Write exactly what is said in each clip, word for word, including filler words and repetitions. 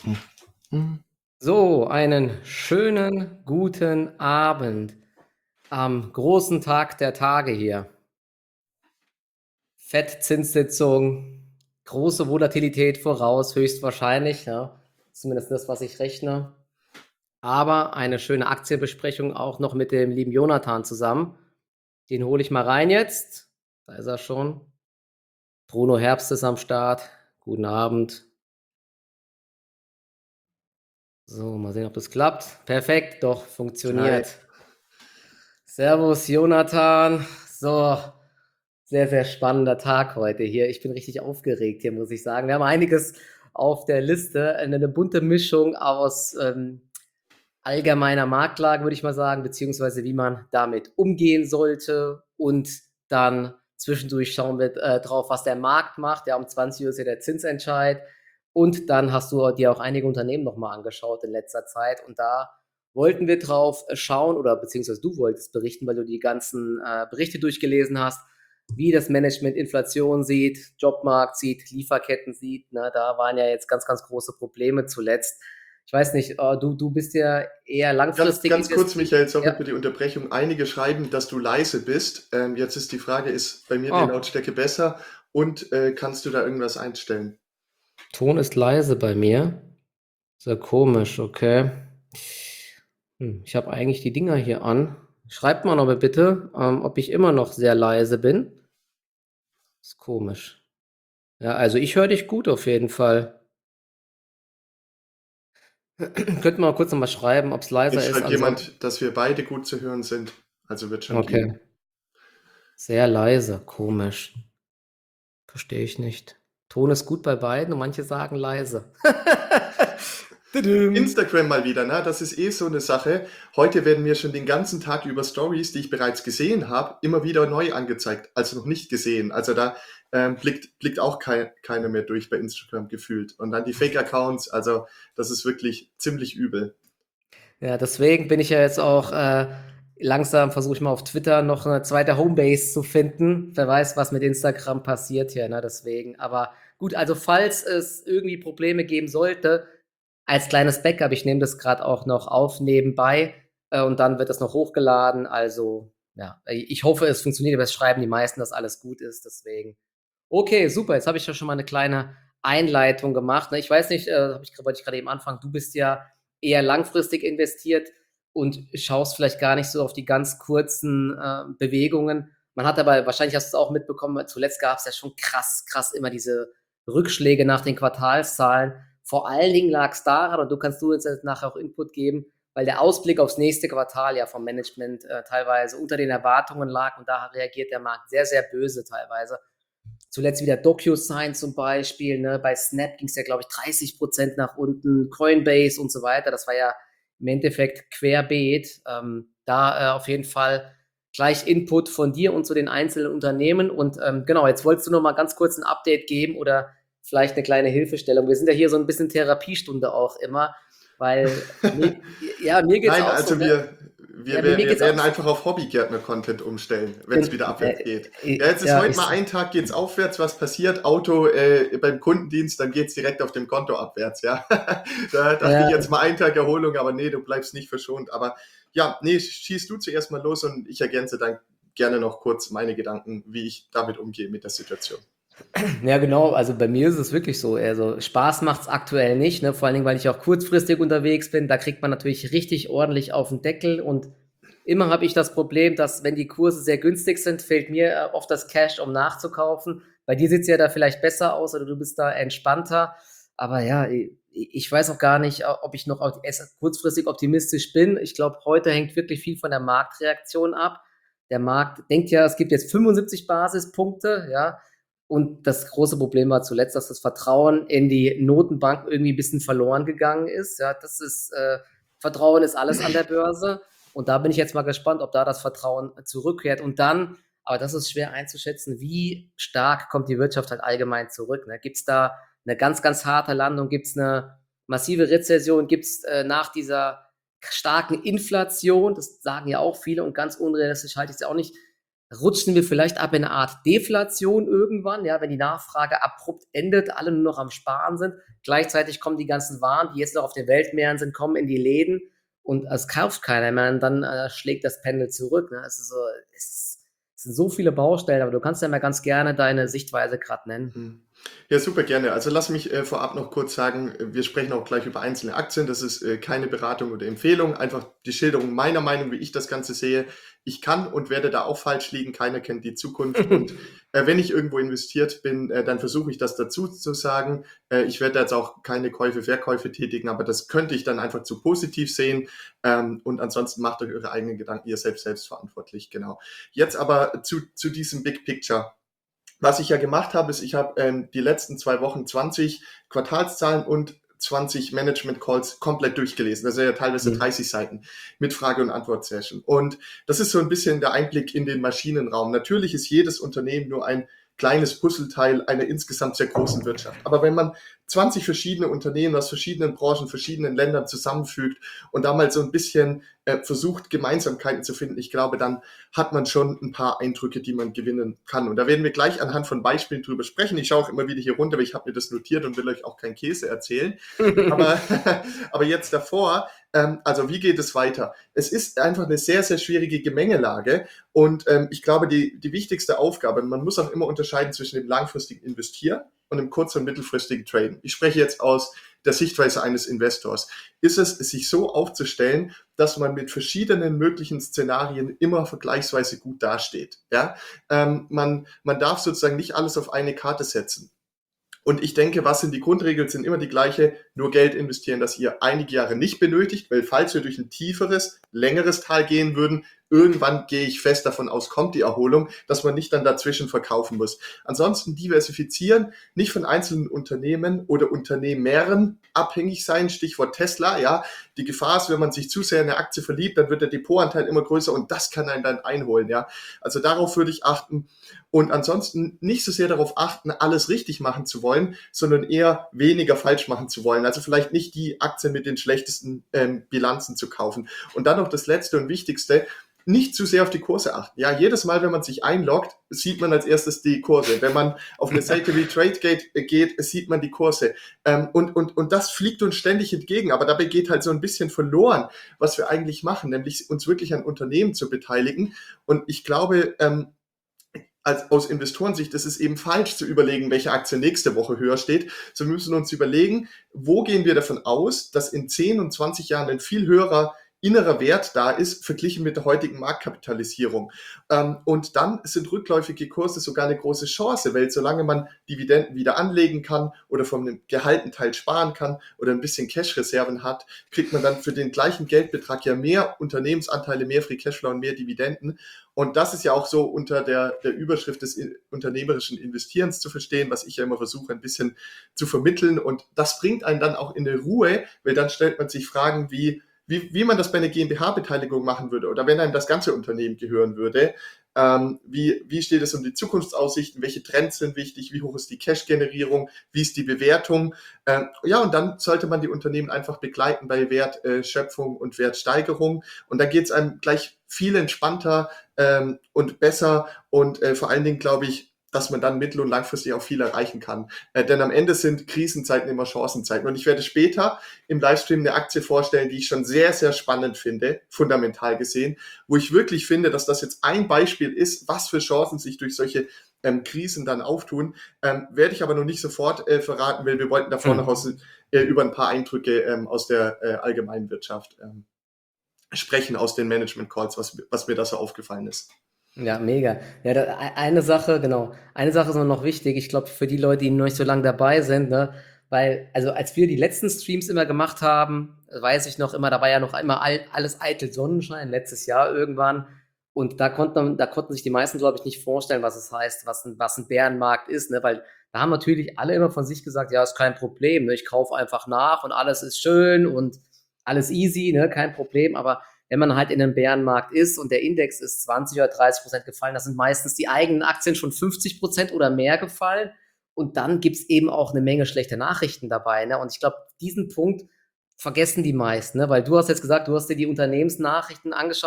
So, einen schönen guten Abend am großen Tag der Tage hier. Fed-Zinssitzung, große Volatilität voraus, höchstwahrscheinlich, ja, zumindest das, was ich rechne. Aber eine schöne Aktienbesprechung auch noch mit dem lieben Jonathan zusammen. Den hole ich mal rein jetzt. Da ist er schon. Bruno Herbst ist am Start. Guten Abend. So, mal sehen, ob das klappt. Perfekt, doch, funktioniert. Hi. Servus, Jonathan. So, sehr, sehr spannender Tag heute hier. Ich bin richtig aufgeregt hier, muss ich sagen. Wir haben einiges auf der Liste. Eine, eine bunte Mischung aus ähm, allgemeiner Marktlage, würde ich mal sagen, beziehungsweise wie man damit umgehen sollte. Und dann zwischendurch schauen wir äh, drauf, was der Markt macht. Ja, um zwanzig Uhr ist ja der Zinsentscheid. Und dann hast du dir auch einige Unternehmen nochmal angeschaut in letzter Zeit. Und da wollten wir drauf schauen, oder beziehungsweise du wolltest berichten, weil du die ganzen äh, Berichte durchgelesen hast, wie das Management Inflation sieht, Jobmarkt sieht, Lieferketten sieht. Ne? Da waren ja jetzt ganz, ganz große Probleme zuletzt. Ich weiß nicht, äh, du, du bist ja eher Ganz, langfristig ganz kurz, investiert. Michael, sorry Ja. für die Unterbrechung. Einige schreiben, dass du leise bist. Ähm, jetzt ist die Frage, ist bei mir die Oh, Lautstärke besser und äh, kannst du da irgendwas einstellen? Ton ist leise bei mir. Sehr komisch, okay. Hm, ich habe eigentlich die Dinger hier an. Schreibt mal aber bitte, ähm, ob ich immer noch sehr leise bin. Ist komisch. Ja, also ich höre dich gut auf jeden Fall. Könnt mal kurz nochmal schreiben, ob es leiser Jetzt ist. schreibt Ansonsten. jemand, dass wir beide gut zu hören sind. Also wird schon Okay. gehen. Sehr leise. Komisch. Verstehe ich nicht. Ton ist gut bei beiden und manche sagen leise. Tudum. Instagram mal wieder, ne? Das ist eh so eine Sache. Heute werden mir schon den ganzen Tag über Stories, die ich bereits gesehen habe, immer wieder neu angezeigt, also noch nicht gesehen. Also da ähm, blickt, blickt auch kein, keiner mehr durch bei Instagram gefühlt. Und dann die Fake-Accounts, also das ist wirklich ziemlich übel. Ja, deswegen bin ich ja jetzt auch äh, langsam, versuche ich mal auf Twitter noch eine zweite Homebase zu finden. Wer weiß, was mit Instagram passiert hier, ne? Deswegen. Aber gut, also falls es irgendwie Probleme geben sollte, als kleines Backup, ich nehme das gerade auch noch auf nebenbei äh, und dann wird das noch hochgeladen. Also, ja, ich hoffe, es funktioniert, aber es schreiben die meisten, dass alles gut ist. Deswegen. Okay, super. Jetzt habe ich ja schon mal eine kleine Einleitung gemacht. Ne? Ich weiß nicht, äh, hab ich, wollte ich gerade eben anfangen. Du bist ja eher langfristig investiert und schaust vielleicht gar nicht so auf die ganz kurzen äh, Bewegungen. Man hat aber, wahrscheinlich hast du es auch mitbekommen, zuletzt gab es ja schon krass, krass immer diese Rückschläge nach den Quartalszahlen. Vor allen Dingen lag es daran, und du kannst du jetzt nachher auch Input geben, weil der Ausblick aufs nächste Quartal ja vom Management äh, teilweise unter den Erwartungen lag und da reagiert der Markt sehr, sehr böse teilweise. Zuletzt wieder DocuSign zum Beispiel, ne? Bei Snap ging es ja, glaube ich, dreißig Prozent nach unten, Coinbase und so weiter. Das war ja im Endeffekt querbeet. Ähm, da äh, auf jeden Fall gleich Input von dir und zu den einzelnen Unternehmen. Und ähm, genau, jetzt wolltest du noch mal ganz kurz ein Update geben oder vielleicht eine kleine Hilfestellung. Wir sind ja hier so ein bisschen Therapiestunde auch immer, weil mir, ja, mir geht es Nein, auch so, also ne? wir, Ja, wir, mir, wir, mir wir geht es auch werden so. einfach auf Hobbygärtner-Content umstellen, wenn es wieder abwärts Äh, geht. Ja, äh, jetzt ist ja, heute ich, mal ein Tag, geht's aufwärts, was passiert? Auto äh, beim Kundendienst, dann geht's direkt auf dem Konto abwärts, ja. Da dachte ich ja, jetzt mal einen Tag Erholung, aber nee, du bleibst nicht verschont. Aber ja, nee, schieß du zuerst mal los und ich ergänze dann gerne noch kurz meine Gedanken, wie ich damit umgehe mit der Situation. Ja, genau. Also bei mir ist es wirklich so. Also Spaß macht's aktuell nicht, ne? Vor allen Dingen, weil ich auch kurzfristig unterwegs bin. Da kriegt man natürlich richtig ordentlich auf den Deckel. Und immer habe ich das Problem, dass wenn die Kurse sehr günstig sind, fehlt mir äh, oft das Cash, um nachzukaufen. Bei dir sieht's ja da vielleicht besser aus oder du bist da entspannter. Aber ja, ich ich weiß auch gar nicht, ob ich noch kurzfristig optimistisch bin. Ich glaube, heute hängt wirklich viel von der Marktreaktion ab. Der Markt denkt ja, es gibt jetzt fünfundsiebzig Basispunkte, ja. Und das große Problem war zuletzt, dass das Vertrauen in die Notenbank irgendwie ein bisschen verloren gegangen ist. Ja, das ist, äh, Vertrauen ist alles an der Börse. Und da bin ich jetzt mal gespannt, ob da das Vertrauen zurückkehrt. Und dann, aber das ist schwer einzuschätzen, wie stark kommt die Wirtschaft halt allgemein zurück. Ne? Gibt es da eine ganz, ganz harte Landung? Gibt es eine massive Rezession? Gibt es äh, nach dieser starken Inflation, das sagen ja auch viele und ganz unrealistisch halte ich es ja auch nicht, rutschen wir vielleicht ab in eine Art Deflation irgendwann, ja, wenn die Nachfrage abrupt endet, alle nur noch am Sparen sind. Gleichzeitig kommen die ganzen Waren, die jetzt noch auf den Weltmeeren sind, kommen in die Läden und es kauft keiner mehr und dann äh, schlägt das Pendel zurück. Ne? Also so, es, ist, es sind so viele Baustellen, aber du kannst ja mal ganz gerne deine Sichtweise gerade nennen. Hm. Ja, super gerne. Also lass mich äh, vorab noch kurz sagen, äh, wir sprechen auch gleich über einzelne Aktien. Das ist äh, keine Beratung oder Empfehlung, einfach die Schilderung meiner Meinung, wie ich das Ganze sehe. Ich kann und werde da auch falsch liegen. Keiner kennt die Zukunft. Und äh, wenn ich irgendwo investiert bin, äh, dann versuche ich das dazu zu sagen. Äh, ich werde jetzt auch keine Käufe, Verkäufe tätigen, aber das könnte ich dann einfach zu positiv sehen. Ähm, und ansonsten macht euch eure eigenen Gedanken, ihr selbst selbst verantwortlich. Genau. Jetzt aber zu, zu diesem Big Picture. Was ich ja gemacht habe, ist, ich habe ähm, die letzten zwei Wochen zwanzig Quartalszahlen und zwanzig Management Calls komplett durchgelesen. Das sind ja teilweise Mhm. dreißig Seiten mit Frage- und Antwort-Session. Und das ist so ein bisschen der Einblick in den Maschinenraum. Natürlich ist jedes Unternehmen nur ein kleines Puzzleteil einer insgesamt sehr großen Wirtschaft. Aber wenn man zwanzig verschiedene Unternehmen aus verschiedenen Branchen, verschiedenen Ländern zusammenfügt und da mal so ein bisschen äh, versucht, Gemeinsamkeiten zu finden, ich glaube, dann hat man schon ein paar Eindrücke, die man gewinnen kann. Und da werden wir gleich anhand von Beispielen drüber sprechen. Ich schaue auch immer wieder hier runter, weil ich habe mir das notiert und will euch auch kein Käse erzählen. Aber, aber jetzt davor, ähm, also wie geht es weiter? Es ist einfach eine sehr, sehr schwierige Gemengelage und ähm, ich glaube, die, die wichtigste Aufgabe, man muss auch immer unterscheiden zwischen dem langfristigen Investieren und dem kurz- und mittelfristigen Traden. Ich spreche jetzt aus der Sichtweise eines Investors. Ist es, sich so aufzustellen, dass man mit verschiedenen möglichen Szenarien immer vergleichsweise gut dasteht. Ja? Ähm, man, man darf sozusagen nicht alles auf eine Karte setzen. Und ich denke, was sind die Grundregeln, sind immer die gleiche, nur Geld investieren, das ihr einige Jahre nicht benötigt, weil falls wir durch ein tieferes, längeres Tal gehen würden, irgendwann gehe ich fest davon aus, kommt die Erholung, dass man nicht dann dazwischen verkaufen muss. Ansonsten diversifizieren, nicht von einzelnen Unternehmen oder Unternehmern abhängig sein, Stichwort Tesla, ja. Die Gefahr ist, wenn man sich zu sehr in eine Aktie verliebt, dann wird der Depotanteil immer größer und das kann einen dann einholen, ja. Also darauf würde ich achten und ansonsten nicht so sehr darauf achten, alles richtig machen zu wollen, sondern eher weniger falsch machen zu wollen. Also vielleicht nicht die Aktien mit den schlechtesten ähm, Bilanzen zu kaufen. Und dann noch das Letzte und Wichtigste, nicht zu sehr auf die Kurse achten. Ja, jedes Mal, wenn man sich einloggt, sieht man als erstes die Kurse. Wenn man auf eine Seite wie TradeGate geht, sieht man die Kurse. Ähm, und, und, und das fliegt uns ständig entgegen. Aber dabei geht halt so ein bisschen verloren, was wir eigentlich machen, nämlich uns wirklich an Unternehmen zu beteiligen. Und ich glaube, ähm, als aus Investorensicht ist es eben falsch zu überlegen, welche Aktie nächste Woche höher steht. So müssen wir uns überlegen, wo gehen wir davon aus, dass in zehn und zwanzig Jahren ein viel höherer innerer Wert da ist, verglichen mit der heutigen Marktkapitalisierung. Ähm, und dann sind rückläufige Kurse sogar eine große Chance, weil solange man Dividenden wieder anlegen kann oder von einem gehaltenen Teil sparen kann oder ein bisschen Cash-Reserven hat, kriegt man dann für den gleichen Geldbetrag ja mehr Unternehmensanteile, mehr Free Cashflow und mehr Dividenden. Und das ist ja auch so unter der, der Überschrift des unternehmerischen Investierens zu verstehen, was ich ja immer versuche, ein bisschen zu vermitteln. Und das bringt einen dann auch in eine Ruhe, weil dann stellt man sich Fragen wie, wie, wie man das bei einer GmbH-Beteiligung machen würde oder wenn einem das ganze Unternehmen gehören würde. Ähm, wie, wie steht es um die Zukunftsaussichten? Welche Trends sind wichtig? Wie hoch ist die Cash-Generierung? Wie ist die Bewertung? Ähm, ja, und dann sollte man die Unternehmen einfach begleiten bei Wertschöpfung und Wertsteigerung. Und da geht es einem gleich viel entspannter ähm, und besser. Und äh, vor allen Dingen glaube ich, dass man dann mittel- und langfristig auch viel erreichen kann. Äh, denn am Ende sind Krisenzeiten immer Chancenzeiten. Und ich werde später im Livestream eine Aktie vorstellen, die ich schon sehr, sehr spannend finde, fundamental gesehen, wo ich wirklich finde, dass das jetzt ein Beispiel ist, was für Chancen sich durch solche ähm, Krisen dann auftun. Ähm, werde ich aber noch nicht sofort äh, verraten, weil wir wollten davor noch aus, äh, über ein paar Eindrücke ähm, aus der äh, allgemeinen Wirtschaft ähm, sprechen, aus den Management Calls, was, was mir da so aufgefallen ist. Ja, mega. Ja, da, e- eine Sache, genau. Eine Sache ist noch wichtig. Ich glaube, für die Leute, die noch nicht so lange dabei sind, ne, weil, also als wir die letzten Streams immer gemacht haben, weiß ich noch immer, da war ja noch immer all, alles eitel Sonnenschein, letztes Jahr irgendwann. Und da konnten, da konnten sich die meisten, glaube ich, nicht vorstellen, was es heißt, was ein, was ein Bärenmarkt ist, ne, weil da haben natürlich alle immer von sich gesagt, ja, ist kein Problem, ne, ich kaufe einfach nach und alles ist schön und alles easy, ne, kein Problem, aber wenn man halt in einem Bärenmarkt ist und der Index ist zwanzig oder dreißig Prozent gefallen, da sind meistens die eigenen Aktien schon fünfzig Prozent oder mehr gefallen. Und dann gibt's eben auch eine Menge schlechte Nachrichten dabei. Ne? Und ich glaube, diesen Punkt vergessen die meisten, ne? Weil du hast jetzt gesagt, du hast dir die Unternehmensnachrichten angeschaut.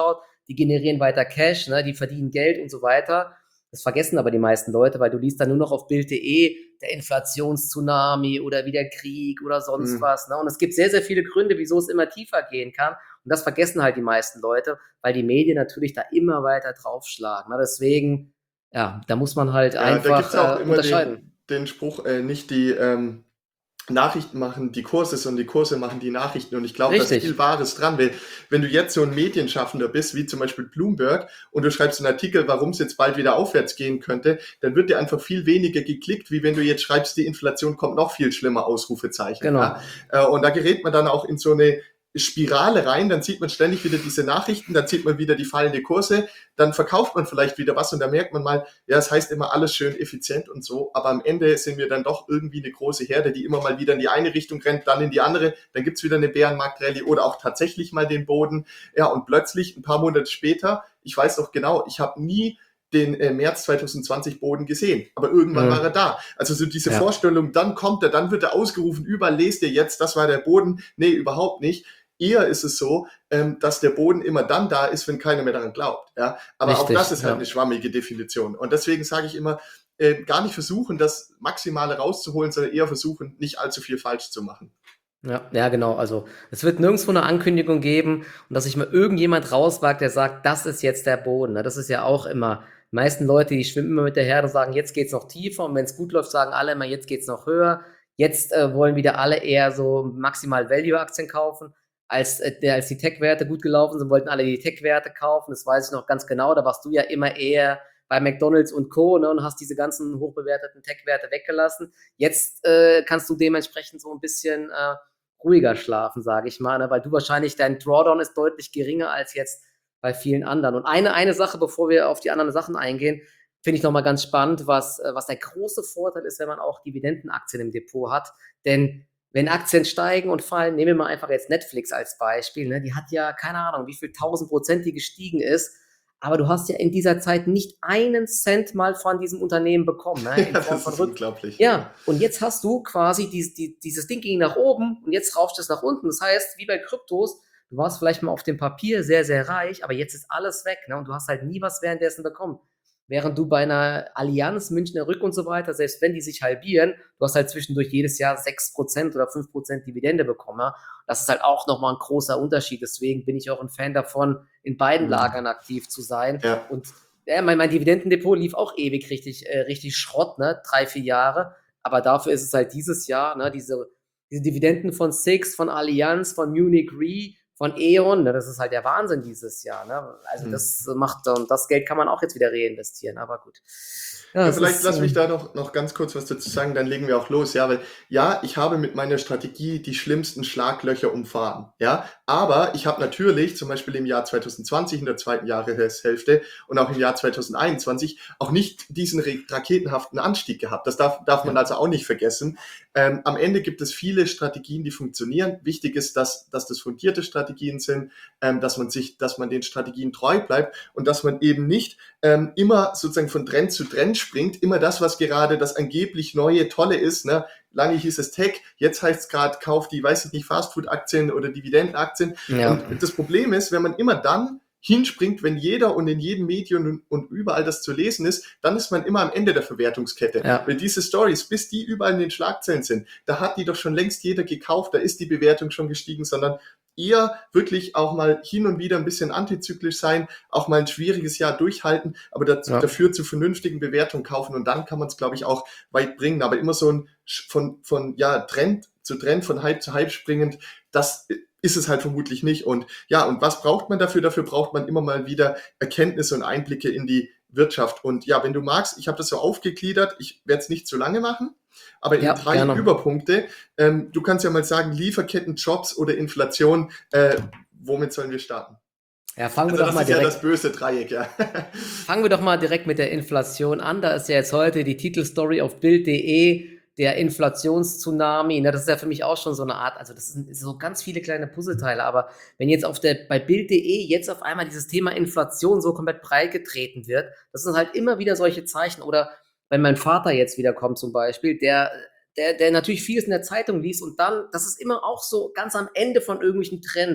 die generieren weiter Cash, ne? Die verdienen Geld und so weiter. Das vergessen aber die meisten Leute, weil du liest dann nur noch auf Bild punkt de, der Inflationstsunami oder wieder Krieg oder sonst Mhm. was. Ne? Und es gibt sehr, sehr viele Gründe, wieso es immer tiefer gehen kann. Und das vergessen halt die meisten Leute, weil die Medien natürlich da immer weiter draufschlagen. Ne? Deswegen, ja, da muss man halt Ja, da einfach gibt's auch äh, immer unterscheiden. den den Spruch, äh, nicht die, ähm, Nachrichten machen die Kurse, sondern die Kurse machen die Nachrichten. Und ich glaube, da ist viel Richtig, Wahres dran, weil wenn du jetzt so ein Medienschaffender bist, wie zum Beispiel Bloomberg, und du schreibst einen Artikel, warum es jetzt bald wieder aufwärts gehen könnte, dann wird dir einfach viel weniger geklickt, wie wenn du jetzt schreibst, die Inflation kommt noch viel schlimmer, Ausrufezeichen. Ja? genau. Äh, Und da gerät man dann auch in so eine Spirale rein, dann sieht man ständig wieder diese Nachrichten, dann sieht man wieder die fallende Kurse, dann verkauft man vielleicht wieder was und da merkt man mal, ja, es heißt immer alles schön effizient und so, aber am Ende sind wir dann doch irgendwie eine große Herde, die immer mal wieder in die eine Richtung rennt, dann in die andere, dann gibt's wieder eine Bärenmarktrallye oder auch tatsächlich mal den Boden. Ja, und plötzlich, ein paar Monate später, ich weiß noch genau, ich habe nie den äh, März zwanzig zwanzig Boden gesehen, aber irgendwann war er Mhm. da. Also so diese Ja, Vorstellung, dann kommt er, dann wird er ausgerufen, überall lest ihr jetzt, das war der Boden. Nee, überhaupt nicht. Eher ist es so, ähm, dass der Boden immer dann da ist, wenn keiner mehr daran glaubt. Ja? Aber auch das richtig, ist halt eine ja. schwammige Definition. Und deswegen sage ich immer, äh, gar nicht versuchen, das Maximale rauszuholen, sondern eher versuchen, nicht allzu viel falsch zu machen. Ja, ja, genau. Also es wird nirgendwo eine Ankündigung geben und dass sich mal irgendjemand rauswagt, der sagt, das ist jetzt der Boden. Ne? Das ist ja auch immer, die meisten Leute, die schwimmen immer mit der Herde und sagen, jetzt geht's noch tiefer und wenn es gut läuft, sagen alle immer, jetzt geht's noch höher. Jetzt äh, wollen wieder alle eher so maximal Value-Aktien kaufen. Als, äh, der, als die Tech-Werte gut gelaufen sind, wollten alle die Tech-Werte kaufen. Das weiß ich noch ganz genau. Da warst du ja immer eher bei McDonald's und Co. Ne, und hast diese ganzen hochbewerteten Tech-Werte weggelassen. Jetzt äh, kannst du dementsprechend so ein bisschen äh, ruhiger schlafen, sage ich mal, ne? Weil du wahrscheinlich, dein Drawdown ist deutlich geringer als jetzt bei vielen anderen. Und eine, eine Sache, bevor wir auf die anderen Sachen eingehen, finde ich nochmal ganz spannend, was, äh, was der große Vorteil ist, wenn man auch Dividendenaktien im Depot hat. Denn wenn Aktien steigen und fallen, nehmen wir mal einfach jetzt Netflix als Beispiel, ne? Die hat ja keine Ahnung, wie viel tausend Prozent die gestiegen ist. Aber du hast ja in dieser Zeit nicht einen Cent mal von diesem Unternehmen bekommen, ne? In Ja, Form das von ist Rück. unglaublich. Ja. Ja, und jetzt hast du quasi dies, die, dieses Ding ging nach oben und jetzt rauscht es nach unten. Das heißt, wie bei Kryptos, du warst vielleicht mal auf dem Papier sehr, sehr reich, aber jetzt ist alles weg, ne? Und du hast halt nie was währenddessen bekommen. Während du bei einer Allianz, Münchner Rück und so weiter, selbst wenn die sich halbieren, du hast halt zwischendurch jedes Jahr sechs Prozent oder fünf Prozent Dividende bekommen. Ja? Das ist halt auch nochmal ein großer Unterschied. Deswegen bin ich auch ein Fan davon, in beiden Mhm. Lagern aktiv zu sein. Ja. Und ja, mein, mein Dividendendepot lief auch ewig richtig, äh, richtig Schrott, ne? Drei, vier Jahre. Aber dafür ist es halt dieses Jahr, ne? Diese, diese Dividenden von Six, von Allianz, von Munich Re, von E.ON, ne? Das ist halt der Wahnsinn dieses Jahr, ne? Also Mhm. das macht, und das Geld kann man auch jetzt wieder reinvestieren, aber gut. Ja, Ja, es vielleicht ist, lass mich ähm, da noch, noch ganz kurz was dazu sagen, dann legen wir auch los. Ja, weil ja, ich habe mit meiner Strategie die schlimmsten Schlaglöcher umfahren. Ja, aber ich habe natürlich zum Beispiel im Jahr zwanzig zwanzig, in der zweiten Jahreshälfte und auch im Jahr zwanzig einundzwanzig auch nicht diesen raketenhaften Anstieg gehabt. Das darf, darf man ja, also auch nicht vergessen. Ähm, am Ende gibt es viele Strategien, die funktionieren. Wichtig ist, dass, dass das fundierte Strategien sind, ähm, dass man sich, dass man den Strategien treu bleibt und dass man eben nicht ähm, immer sozusagen von Trend zu Trend springt, immer das, was gerade das angeblich neue, tolle ist. Ne? Lange hieß es Tech, jetzt heißt es gerade, kauft die, weiß ich nicht, Fastfood-Aktien oder Dividendenaktien. ja, Und das Problem ist, wenn man immer dann hinspringt, wenn jeder und in jedem Medium und, und überall das zu lesen ist, dann ist man immer am Ende der Verwertungskette. ja, Weil diese Stories, bis die überall in den Schlagzeilen sind, da hat die doch schon längst jeder gekauft, da ist die Bewertung schon gestiegen, sondern eher wirklich auch mal hin und wieder ein bisschen antizyklisch sein, auch mal ein schwieriges Jahr durchhalten, aber dazu, ja. dafür zu vernünftigen Bewertungen kaufen und dann kann man es, glaube ich, auch weit bringen. Aber immer so ein von, von ja, Trend zu Trend, von Hype zu Hype springend, das ist es halt vermutlich nicht. Und ja, und was braucht man dafür? Dafür braucht man immer mal wieder Erkenntnisse und Einblicke in die Wirtschaft. Und ja, wenn du magst, ich habe das so aufgegliedert, ich werde es nicht zu lange machen, aber in Ja, drei gerne. Überpunkte. Ähm, du kannst ja mal sagen, Lieferketten, Jobs oder Inflation, äh, womit sollen wir starten? Ja, fangen wir Also doch das mal ist ja das direkt, böse Dreieck, ja. fangen wir doch mal direkt mit der Inflation an. Da ist ja jetzt heute die Titelstory auf Bild punkt de, der Inflationstsunami. Ne, das ist ja für mich auch schon so eine Art, also das sind so ganz viele kleine Puzzleteile, aber wenn jetzt auf der, bei Bild punkt de jetzt auf einmal dieses Thema Inflation so komplett breit getreten wird, das sind halt immer wieder solche Zeichen. Oder wenn mein Vater jetzt wiederkommt zum Beispiel, der, der, der natürlich vieles in der Zeitung liest und dann, das ist immer auch so ganz am Ende von irgendwelchen Trends.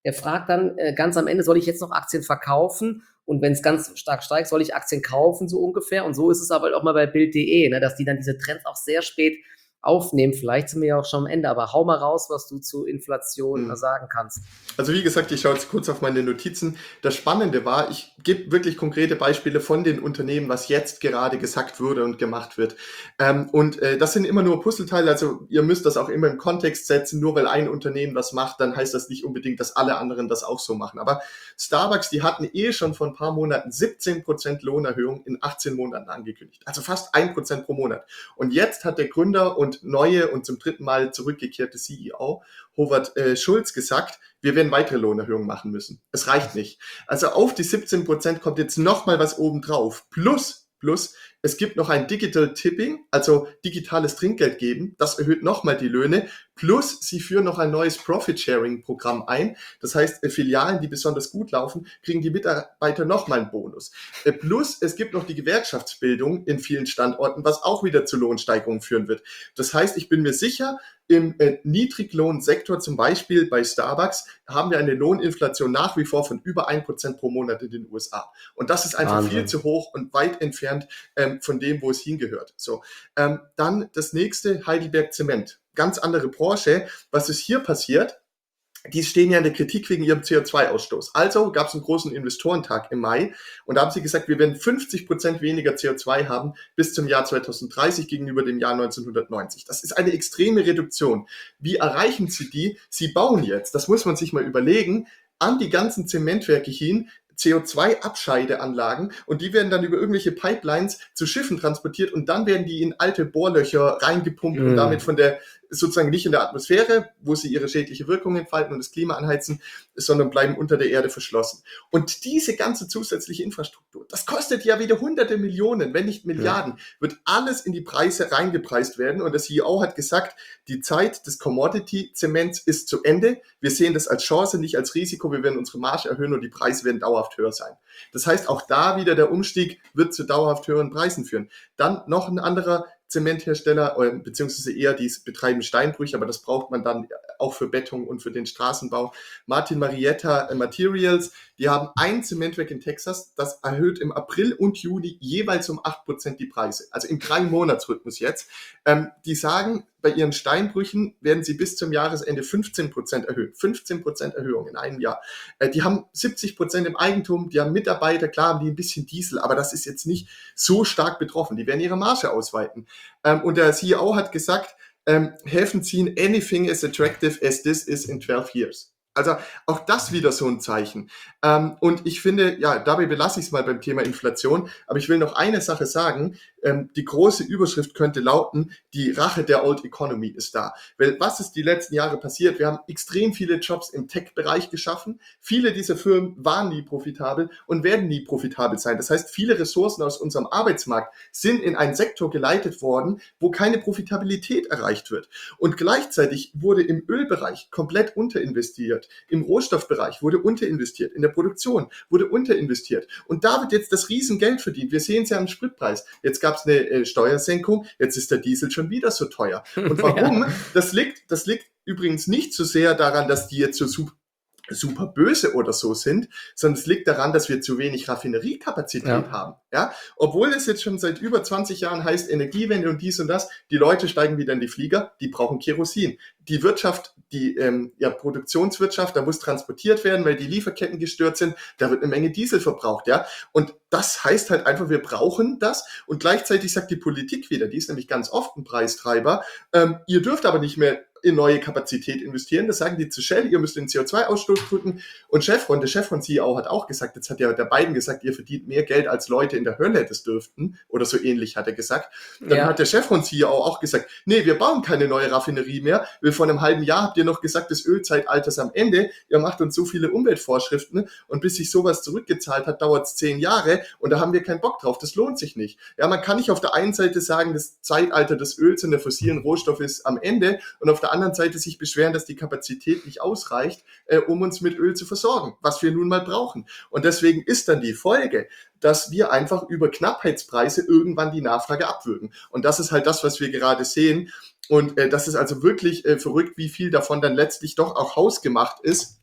der fragt dann äh, ganz am Ende, soll ich jetzt noch Aktien verkaufen? Und wenn es ganz stark steigt, soll ich Aktien kaufen, so ungefähr. Und so ist es aber auch mal bei Bild punkt de, ne, dass die dann diese Trends auch sehr spät aufnehmen. Vielleicht sind wir ja auch schon am Ende, aber hau mal raus, was du zu Inflation hm. sagen kannst. Also wie gesagt, ich schaue jetzt kurz auf meine Notizen. Das Spannende war, ich gebe wirklich konkrete Beispiele von den Unternehmen, was jetzt gerade gesagt wurde und gemacht wird. Ähm, und äh, das sind immer nur Puzzleteile, also ihr müsst das auch immer im Kontext setzen. Nur weil ein Unternehmen das macht, dann heißt das nicht unbedingt, dass alle anderen das auch so machen. Aber Starbucks, die hatten eh schon vor ein paar Monaten siebzehn Prozent Lohnerhöhung in achtzehn Monaten angekündigt. Also fast ein Prozent pro Monat. Und jetzt hat der Gründer und neue und zum dritten Mal zurückgekehrte C E O, Howard äh, Schulz, gesagt, wir werden weitere Lohnerhöhungen machen müssen. Es reicht nicht. Also auf die siebzehn Prozent kommt jetzt nochmal was obendrauf. Plus, plus, es gibt noch ein Digital Tipping, also digitales Trinkgeld geben. Das erhöht nochmal die Löhne. Plus, sie führen noch ein neues Profit-Sharing-Programm ein. Das heißt, Filialen, die besonders gut laufen, kriegen die Mitarbeiter nochmal einen Bonus. Plus, es gibt noch die Gewerkschaftsbildung in vielen Standorten, was auch wieder zu Lohnsteigerungen führen wird. Das heißt, ich bin mir sicher, im äh, Niedriglohnsektor, zum Beispiel bei Starbucks, haben wir eine Lohninflation nach wie vor von über ein Prozent pro Monat in den U S A. Und das ist einfach Wahnsinn. Viel zu hoch und weit entfernt ähm, von dem, wo es hingehört. So, ähm, dann das nächste, Heidelberg Zement. Ganz andere Branche. Was ist hier passiert? Die stehen ja in der Kritik wegen ihrem C O zwei Ausstoß. Also gab es einen großen Investorentag im Mai und da haben sie gesagt, wir werden fünfzig Prozent weniger C O zwei haben bis zum Jahr zweitausenddreißig gegenüber dem Jahr neunzehnhundertneunzig. Das ist eine extreme Reduktion. Wie erreichen sie die? Sie bauen jetzt, das muss man sich mal überlegen, an die ganzen Zementwerke hin C O zwei Abscheideanlagen und die werden dann über irgendwelche Pipelines zu Schiffen transportiert und dann werden die in alte Bohrlöcher reingepumpt mm. und damit von der sozusagen nicht in der Atmosphäre, wo sie ihre schädliche Wirkung entfalten und das Klima anheizen, sondern bleiben unter der Erde verschlossen. Und diese ganze zusätzliche Infrastruktur, das kostet ja wieder hunderte Millionen, wenn nicht Milliarden, ja. wird alles in die Preise reingepreist werden. Und der C E O hat gesagt, die Zeit des Commodity-Zements ist zu Ende. Wir sehen das als Chance, nicht als Risiko. Wir werden unsere Marge erhöhen und die Preise werden dauerhaft höher sein. Das heißt, auch da wieder der Umstieg wird zu dauerhaft höheren Preisen führen. Dann noch ein anderer Zementhersteller, beziehungsweise eher die betreiben Steinbrüche, aber das braucht man dann auch für Beton und für den Straßenbau. Martin Marietta Materials, die haben ein Zementwerk in Texas, das erhöht im April und Juni jeweils um acht Prozent die Preise, also im Drei-Monats-Rhythmus jetzt. Ähm, die sagen, bei ihren Steinbrüchen werden sie bis zum Jahresende fünfzehn Prozent erhöhen. fünfzehn Prozent Erhöhung in einem Jahr. Äh, die haben siebzig Prozent im Eigentum, die haben Mitarbeiter, klar haben die ein bisschen Diesel, aber das ist jetzt nicht so stark betroffen. Die werden ihre Marge ausweiten. Ähm, und der C E O hat gesagt, ähm, Häfen ziehen anything as attractive as this is in twelve years. Also auch das wieder so ein Zeichen. Ähm, und ich finde, ja, dabei belasse ich es mal beim Thema Inflation. Aber ich will noch eine Sache sagen. Ähm, die große Überschrift könnte lauten, die Rache der Old Economy ist da. Weil was ist die letzten Jahre passiert? Wir haben extrem viele Jobs im Tech-Bereich geschaffen. Viele dieser Firmen waren nie profitabel und werden nie profitabel sein. Das heißt, viele Ressourcen aus unserem Arbeitsmarkt sind in einen Sektor geleitet worden, wo keine Profitabilität erreicht wird. Und gleichzeitig wurde im Ölbereich komplett unterinvestiert. Im Rohstoffbereich wurde unterinvestiert, in der Produktion wurde unterinvestiert. Und da wird jetzt das Riesengeld verdient. Wir sehen es ja am Spritpreis. Jetzt gab es eine äh, Steuersenkung, jetzt ist der Diesel schon wieder so teuer. Und warum? Ja. Das liegt, das liegt übrigens nicht so sehr daran, dass die jetzt so super super böse oder so sind, sondern es liegt daran, dass wir zu wenig Raffineriekapazität ja. haben. Ja? Obwohl es jetzt schon seit über zwanzig Jahren heißt, Energiewende und dies und das, die Leute steigen wieder in die Flieger, die brauchen Kerosin. Die Wirtschaft, die ähm, ja, Produktionswirtschaft, da muss transportiert werden, weil die Lieferketten gestört sind, da wird eine Menge Diesel verbraucht. Ja? Und das heißt halt einfach, wir brauchen das und gleichzeitig sagt die Politik wieder, die ist nämlich ganz oft ein Preistreiber, ähm, ihr dürft aber nicht mehr in neue Kapazität investieren. Das sagen die zu Shell, ihr müsst den C O zwei Ausstoß drücken. Und Chevron, der Chef von C E O hat auch gesagt, jetzt hat ja der Biden gesagt, ihr verdient mehr Geld, als Leute in der Hölle das dürften. Oder so ähnlich hat er gesagt. Dann ja. hat der Chef von C E O auch gesagt, nee, wir bauen keine neue Raffinerie mehr. Wir vor einem halben Jahr habt ihr noch gesagt, das Ölzeitalter ist am Ende. Ihr macht uns so viele Umweltvorschriften und bis sich sowas zurückgezahlt hat, dauert es zehn Jahre und da haben wir keinen Bock drauf. Das lohnt sich nicht. Ja, man kann nicht auf der einen Seite sagen, das Zeitalter des Öls und der fossilen Rohstoffe ist am Ende und auf der anderen Seite sich beschweren, dass die Kapazität nicht ausreicht, äh, um uns mit Öl zu versorgen, was wir nun mal brauchen. Und deswegen ist dann die Folge, dass wir einfach über Knappheitspreise irgendwann die Nachfrage abwürgen. Und das ist halt das, was wir gerade sehen. Und äh, das ist also wirklich äh, verrückt, wie viel davon dann letztlich doch auch hausgemacht ist.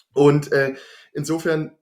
Und äh, insofern,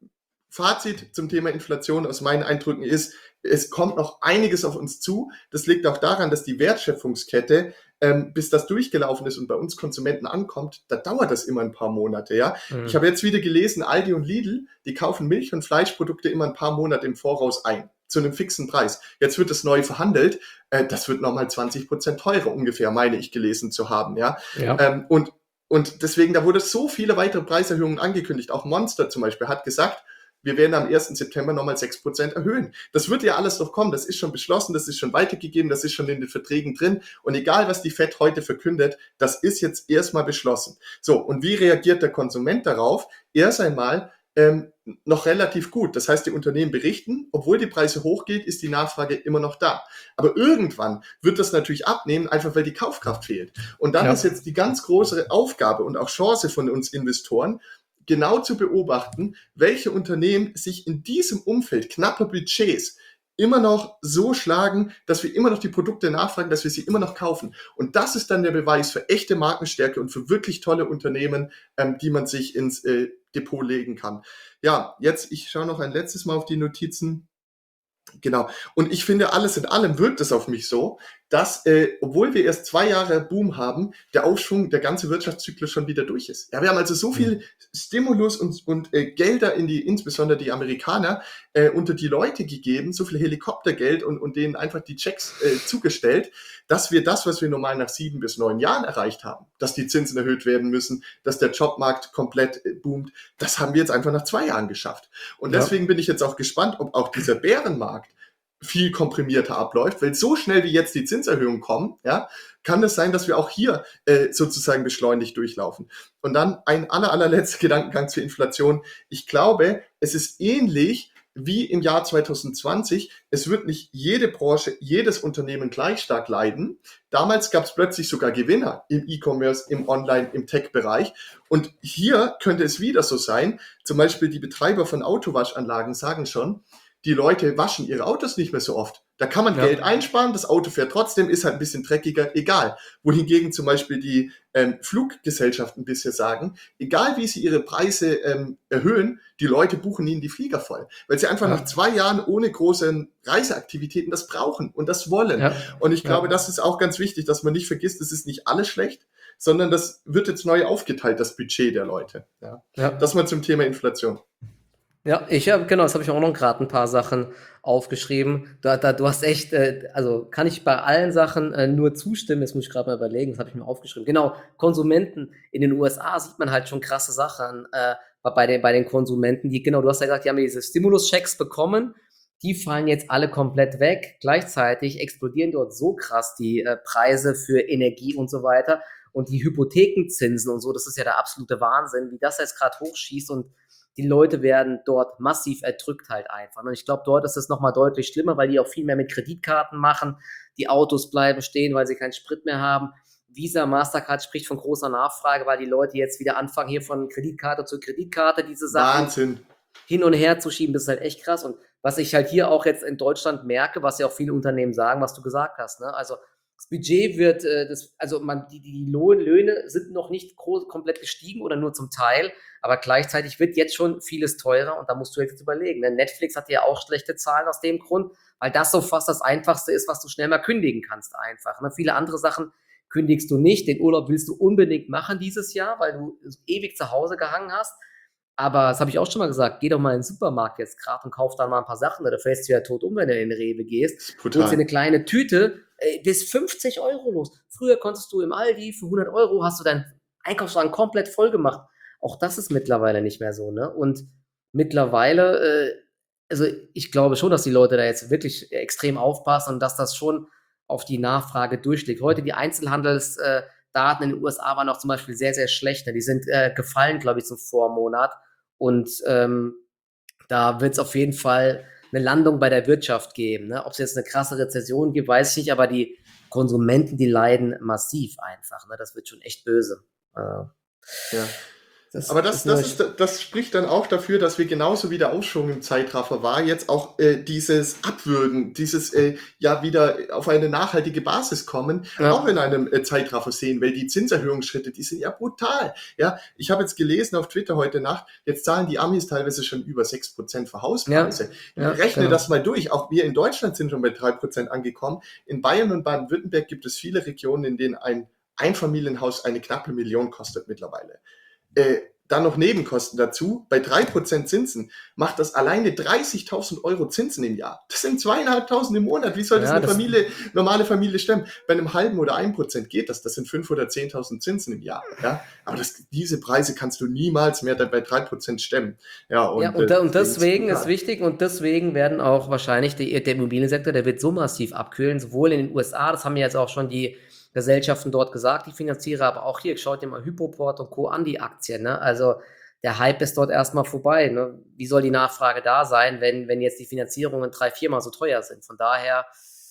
Fazit zum Thema Inflation aus meinen Eindrücken ist, es kommt noch einiges auf uns zu. Das liegt auch daran, dass die Wertschöpfungskette, ähm, bis das durchgelaufen ist und bei uns Konsumenten ankommt, da dauert das immer ein paar Monate. Ja? Ich Mhm. habe jetzt wieder gelesen, Aldi und Lidl, die kaufen Milch- und Fleischprodukte immer ein paar Monate im Voraus ein, zu einem fixen Preis. Jetzt wird das neu verhandelt. Äh, das wird nochmal zwanzig Prozent teurer ungefähr, meine ich gelesen zu haben. Ja? Ja. Ähm, und, und deswegen, da wurde so viele weitere Preiserhöhungen angekündigt. Auch Monster zum Beispiel hat gesagt, wir werden am ersten September nochmal sechs Prozent erhöhen. Das wird ja alles noch kommen, das ist schon beschlossen, das ist schon weitergegeben, das ist schon in den Verträgen drin. Und egal, was die Fed heute verkündet, das ist jetzt erstmal beschlossen. So, und wie reagiert der Konsument darauf? Erst einmal ähm, noch relativ gut. Das heißt, die Unternehmen berichten, obwohl die Preise hochgehen, ist die Nachfrage immer noch da. Aber irgendwann wird das natürlich abnehmen, einfach weil die Kaufkraft fehlt. Und dann ist Ja. jetzt die ganz große Aufgabe und auch Chance von uns Investoren, genau zu beobachten, welche Unternehmen sich in diesem Umfeld knapper Budgets immer noch so schlagen, dass wir immer noch die Produkte nachfragen, dass wir sie immer noch kaufen. Und das ist dann der Beweis für echte Markenstärke und für wirklich tolle Unternehmen, ähm, die man sich ins äh, Depot legen kann. Ja, jetzt, ich schaue noch ein letztes Mal auf die Notizen. Genau. Und ich finde, alles in allem wirkt es auf mich so, dass, äh, obwohl wir erst zwei Jahre Boom haben, der Aufschwung, der ganze Wirtschaftszyklus schon wieder durch ist. Ja, wir haben also so viel Stimulus und, und äh, Gelder in die, insbesondere die Amerikaner, äh, unter die Leute gegeben, so viel Helikoptergeld und, und denen einfach die Checks äh, zugestellt, dass wir das, was wir normal nach sieben bis neun Jahren erreicht haben, dass die Zinsen erhöht werden müssen, dass der Jobmarkt komplett äh, boomt, das haben wir jetzt einfach nach zwei Jahren geschafft. Und Ja. deswegen bin ich jetzt auch gespannt, ob auch dieser Bärenmarkt viel komprimierter abläuft, weil so schnell wie jetzt die Zinserhöhungen kommen, ja, kann es sein, dass wir auch hier äh, sozusagen beschleunigt durchlaufen. Und dann ein aller, allerletzter Gedankengang zur Inflation. Ich glaube, es ist ähnlich wie im Jahr zwanzig zwanzig. Es wird nicht jede Branche, jedes Unternehmen gleich stark leiden. Damals gab es plötzlich sogar Gewinner im E-Commerce, im Online, im Tech-Bereich. Und hier könnte es wieder so sein. Zum Beispiel die Betreiber von Autowaschanlagen sagen schon, die Leute waschen ihre Autos nicht mehr so oft. Da kann man Ja. Geld einsparen, das Auto fährt trotzdem, ist halt ein bisschen dreckiger, egal. Wohingegen zum Beispiel die ähm, Fluggesellschaften bisher sagen, egal wie sie ihre Preise ähm, erhöhen, die Leute buchen ihnen die Flieger voll. Weil sie einfach Ja. nach zwei Jahren ohne großen Reiseaktivitäten das brauchen und das wollen. Ja. Und ich glaube, Ja. das ist auch ganz wichtig, dass man nicht vergisst, es ist nicht alles schlecht, sondern das wird jetzt neu aufgeteilt, das Budget der Leute. Ja. Ja. Das mal zum Thema Inflation. Ja, ich habe, genau, das habe ich auch noch gerade ein paar Sachen aufgeschrieben. Da, da, du hast echt, äh, also kann ich bei allen Sachen äh, nur zustimmen. Jetzt muss ich gerade mal überlegen, das habe ich mir aufgeschrieben. Genau, Konsumenten in den U S A sieht man halt schon krasse Sachen äh, bei, den, bei den Konsumenten, die, genau, du hast ja gesagt, die haben diese Stimulus-Checks bekommen, die fallen jetzt alle komplett weg. Gleichzeitig explodieren dort so krass die äh, Preise für Energie und so weiter und die Hypothekenzinsen und so, das ist ja der absolute Wahnsinn, wie das jetzt gerade hochschießt und die Leute werden dort massiv erdrückt halt einfach. Und ich glaube, dort ist es nochmal deutlich schlimmer, weil die auch viel mehr mit Kreditkarten machen. Die Autos bleiben stehen, weil sie keinen Sprit mehr haben. Visa, Mastercard spricht von großer Nachfrage, weil die Leute jetzt wieder anfangen, hier von Kreditkarte zu Kreditkarte diese Sachen Wahnsinn. hin und her zu schieben. Das ist halt echt krass. Und was ich halt hier auch jetzt in Deutschland merke, was ja auch viele Unternehmen sagen, was du gesagt hast, ne? Also das Budget wird, äh, das, also man, die, die Lohn, Löhne sind noch nicht groß, komplett gestiegen oder nur zum Teil, aber gleichzeitig wird jetzt schon vieles teurer und da musst du jetzt überlegen. Ne? Netflix hat ja auch schlechte Zahlen aus dem Grund, weil das so fast das Einfachste ist, was du schnell mal kündigen kannst einfach. Ne? Viele andere Sachen kündigst du nicht. Den Urlaub willst du unbedingt machen dieses Jahr, weil du ewig zu Hause gehangen hast. Aber das habe ich auch schon mal gesagt, geh doch mal in den Supermarkt jetzt gerade und kauf da mal ein paar Sachen, da fällst du ja tot um, wenn du in den Rewe gehst. Holst dir eine kleine Tüte, ey, bis fünfzig Euro los. Früher konntest du im Aldi für hundert Euro, hast du deinen Einkaufswagen komplett voll gemacht. Auch das ist mittlerweile nicht mehr so, ne? Und mittlerweile, äh, also ich glaube schon, dass die Leute da jetzt wirklich extrem aufpassen und dass das schon auf die Nachfrage durchschlägt. Heute die Einzelhandelsdaten in den U S A waren auch zum Beispiel sehr, sehr schlecht. Ne? Die sind äh, gefallen, glaube ich, zum Vormonat. Und ähm, da wird es auf jeden Fall eine Landung bei der Wirtschaft geben. Ne? Ob es jetzt eine krasse Rezession gibt, weiß ich nicht, aber die Konsumenten, die leiden massiv einfach. Ne? Das wird schon echt böse. Äh. Ja. Das Aber das, ist nur das, ist, das spricht dann auch dafür, dass wir genauso wie der Aufschwung im Zeitraffer war, jetzt auch äh, dieses Abwürgen, dieses äh, ja wieder auf eine nachhaltige Basis kommen, auch ja, in einem äh, Zeitraffer sehen, weil die Zinserhöhungsschritte, die sind ja brutal. Ja, ich habe jetzt gelesen auf Twitter heute Nacht, jetzt zahlen die Amis teilweise schon über sechs Prozent für ja, Hauspreise. ja, Rechne genau. das mal durch. Auch wir in Deutschland sind schon bei drei Prozent angekommen. In Bayern und Baden-Württemberg gibt es viele Regionen, in denen ein Einfamilienhaus eine knappe Million kostet mittlerweile. Äh, dann noch Nebenkosten dazu, bei drei Prozent Zinsen macht das alleine dreißigtausend Euro Zinsen im Jahr. Das sind zweieinhalbtausend im Monat. Wie soll das Ja, eine das, Familie, normale Familie stemmen? Bei einem halben oder ein Prozent geht das. Das sind fünf oder zehntausend Zinsen im Jahr. Ja, aber das, diese Preise kannst du niemals mehr bei drei Prozent stemmen. Ja, ja, und und, äh, da, und deswegen ist es deswegen ist brutal. wichtig und deswegen werden auch wahrscheinlich die, der Immobiliensektor, der wird so massiv abkühlen, sowohl in den U S A, das haben ja jetzt auch schon die Gesellschaften dort gesagt, die Finanzierer, aber auch hier, schaut dir mal Hypoport und Co. an, die Aktien, ne? Also der Hype ist dort erstmal vorbei, ne? Wie soll die Nachfrage da sein, wenn, wenn jetzt die Finanzierungen drei, viermal so teuer sind? Von daher,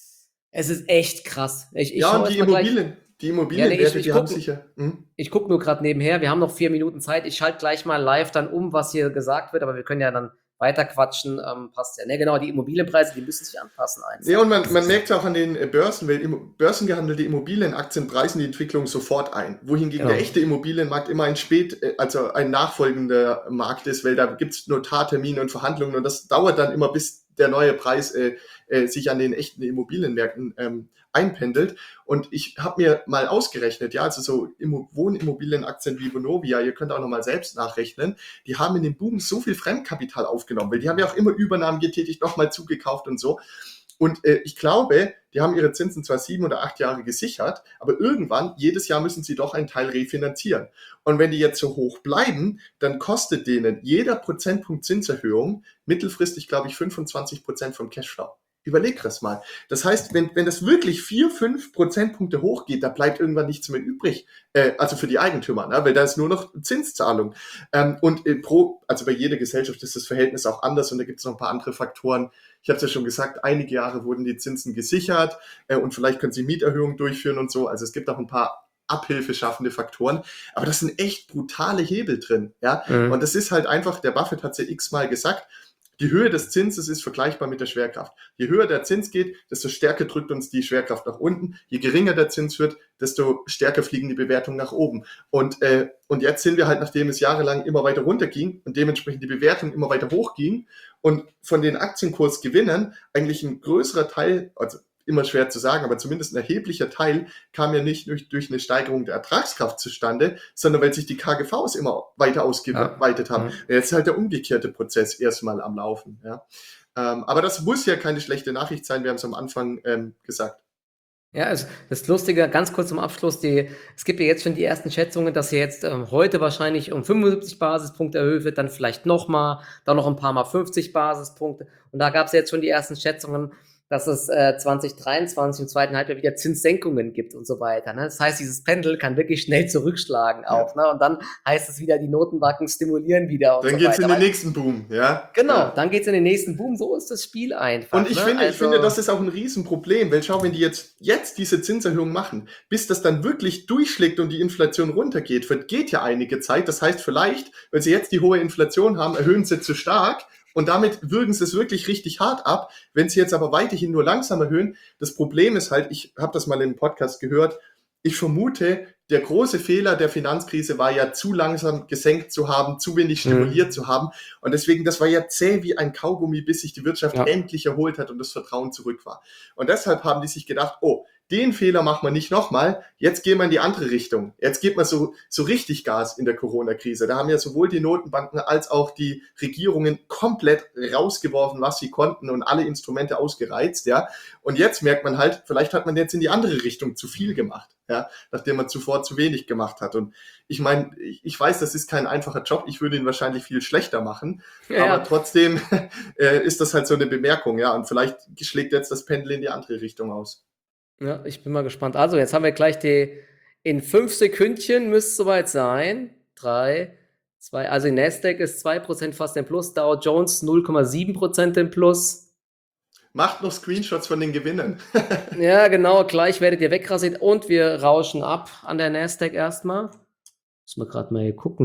es ist echt krass. Ich, ich Ja, und schaue die jetzt mal gleich, Immobilien, die ja, nee, ich, Immobilienwerte, ich die haben gucke sicher. Hm? ich guck nur gerade nebenher, wir haben noch vier Minuten Zeit. Ich schalte gleich mal live dann um, was hier gesagt wird, aber wir können ja dann weiter quatschen. Ähm, passt ja. Ne, genau, die Immobilienpreise, die müssen sich anpassen Ja, einfach. und man, Das man ist merkt es auch an den äh, Börsen, weil immo- börsengehandelte Immobilienaktien preisen die Entwicklung sofort ein. Wohingegen der genau. echte Immobilienmarkt immer ein spät, äh, also ein nachfolgender Markt ist, weil da gibt's Notartermine und Verhandlungen und das dauert dann immer, bis der neue Preis äh, äh, sich an den echten Immobilienmärkten ähm, einpendelt. Und ich habe mir mal ausgerechnet, ja, also so Immo Wohnimmobilienaktien wie Vonovia, ihr könnt auch nochmal selbst nachrechnen, die haben in dem Boom so viel Fremdkapital aufgenommen, weil die haben ja auch immer Übernahmen getätigt, nochmal zugekauft und so. Und äh, ich glaube, die haben ihre Zinsen zwar sieben oder acht Jahre gesichert, aber irgendwann, jedes Jahr müssen sie doch einen Teil refinanzieren. Und wenn die jetzt so hoch bleiben, dann kostet denen jeder Prozentpunkt Zinserhöhung mittelfristig, glaube ich, fünfundzwanzig Prozent vom Cashflow. Überleg das mal. Das heißt, wenn, wenn das wirklich vier, fünf Prozentpunkte hochgeht, da bleibt irgendwann nichts mehr übrig. Äh, also für die Eigentümer, ne? Weil da ist nur noch Zinszahlung. Ähm, und äh, pro, also bei jeder Gesellschaft ist das Verhältnis auch anders und da gibt es noch ein paar andere Faktoren. Ich habe es ja schon gesagt, einige Jahre wurden die Zinsen gesichert äh, und vielleicht können sie Mieterhöhungen durchführen und so. Also es gibt auch ein paar Abhilfe schaffende Faktoren, aber das sind echt brutale Hebel drin, ja. Und Mhm. das ist halt einfach, der Buffett hat es ja x-mal gesagt, die Höhe des Zinses ist vergleichbar mit der Schwerkraft. Je höher der Zins geht, desto stärker drückt uns die Schwerkraft nach unten. Je geringer der Zins wird, desto stärker fliegen die Bewertungen nach oben. Und, äh, und jetzt sind wir halt, nachdem es jahrelang immer weiter runterging und dementsprechend die Bewertung immer weiter hochging und von den Aktienkursgewinnen eigentlich ein größerer Teil, also immer schwer zu sagen, aber zumindest ein erheblicher Teil kam ja nicht durch, durch eine Steigerung der Ertragskraft zustande, sondern weil sich die K G Vs immer weiter Ja. ausgeweitet haben. Ja. Jetzt ist halt der umgekehrte Prozess erstmal am Laufen. Ja. Ähm, aber das muss ja keine schlechte Nachricht sein, wir haben es am Anfang ähm, gesagt. Ja, also das Lustige, ganz kurz zum Abschluss, die, es gibt ja jetzt schon die ersten Schätzungen, dass sie jetzt ähm, heute wahrscheinlich um fünfundsiebzig Basispunkte erhöht wird, dann vielleicht nochmal, dann noch ein paar Mal fünfzig Basispunkte. Und da gab es jetzt schon die ersten Schätzungen, dass es äh, zwanzig dreiundzwanzig im zweiten Halbjahr wieder Zinssenkungen gibt und so weiter. Ne? Das heißt, dieses Pendel kann wirklich schnell zurückschlagen Ja. auch. Ne? Und dann heißt es wieder, die Notenbanken stimulieren wieder und Dann so geht's in weiter. den Weil, nächsten Boom, ja. genau, Ja. dann geht's in den nächsten Boom. So ist das Spiel Und einfach. ich Ne? finde, ich finde, Also, das ist auch ein Riesenproblem, weil schau, wenn die jetzt, jetzt diese Zinserhöhung machen, bis das dann wirklich durchschlägt und die Inflation runtergeht, vergeht ja einige Zeit. Das heißt, vielleicht, weil sie jetzt die hohe Inflation haben, erhöhen sie zu stark und damit würgen sie es wirklich richtig hart ab. Wenn sie jetzt aber weiterhin nur langsam erhöhen, das Problem ist halt, ich habe das mal im Podcast gehört, ich vermute, der große Fehler der Finanzkrise war ja zu langsam gesenkt zu haben, zu wenig stimuliert mh, zu haben. Und deswegen, das war ja zäh wie ein Kaugummi, bis sich die Wirtschaft ja. endlich erholt hat und das Vertrauen zurück war. Und deshalb haben die sich gedacht, oh, den Fehler machen wir nicht nochmal, jetzt gehen wir in die andere Richtung. Jetzt gibt man so, so richtig Gas in der Corona-Krise. Da haben ja sowohl die Notenbanken als auch die Regierungen komplett rausgeworfen, was sie konnten und alle Instrumente ausgereizt, ja. Und jetzt merkt man halt, vielleicht hat man jetzt in die andere Richtung zu viel gemacht, ja, nachdem man zuvor zu wenig gemacht hat. Und ich meine, ich weiß, das ist kein einfacher Job. Ich würde ihn wahrscheinlich viel schlechter machen, Ja, aber ja. trotzdem äh, ist das halt so eine Bemerkung, ja. Und vielleicht schlägt jetzt das Pendel in die andere Richtung aus. Ja, ich bin mal gespannt. Also, jetzt haben wir gleich die, in fünf Sekündchen müsste es soweit sein. Drei, zwei, also die Nasdaq ist zwei Prozent fast im Plus, Dow Jones null Komma sieben Prozent im Plus. Macht noch Screenshots von den Gewinnen. Ja, genau, gleich werdet ihr wegrasiert und wir rauschen ab an der Nasdaq erstmal. Muss man gerade mal hier gucken.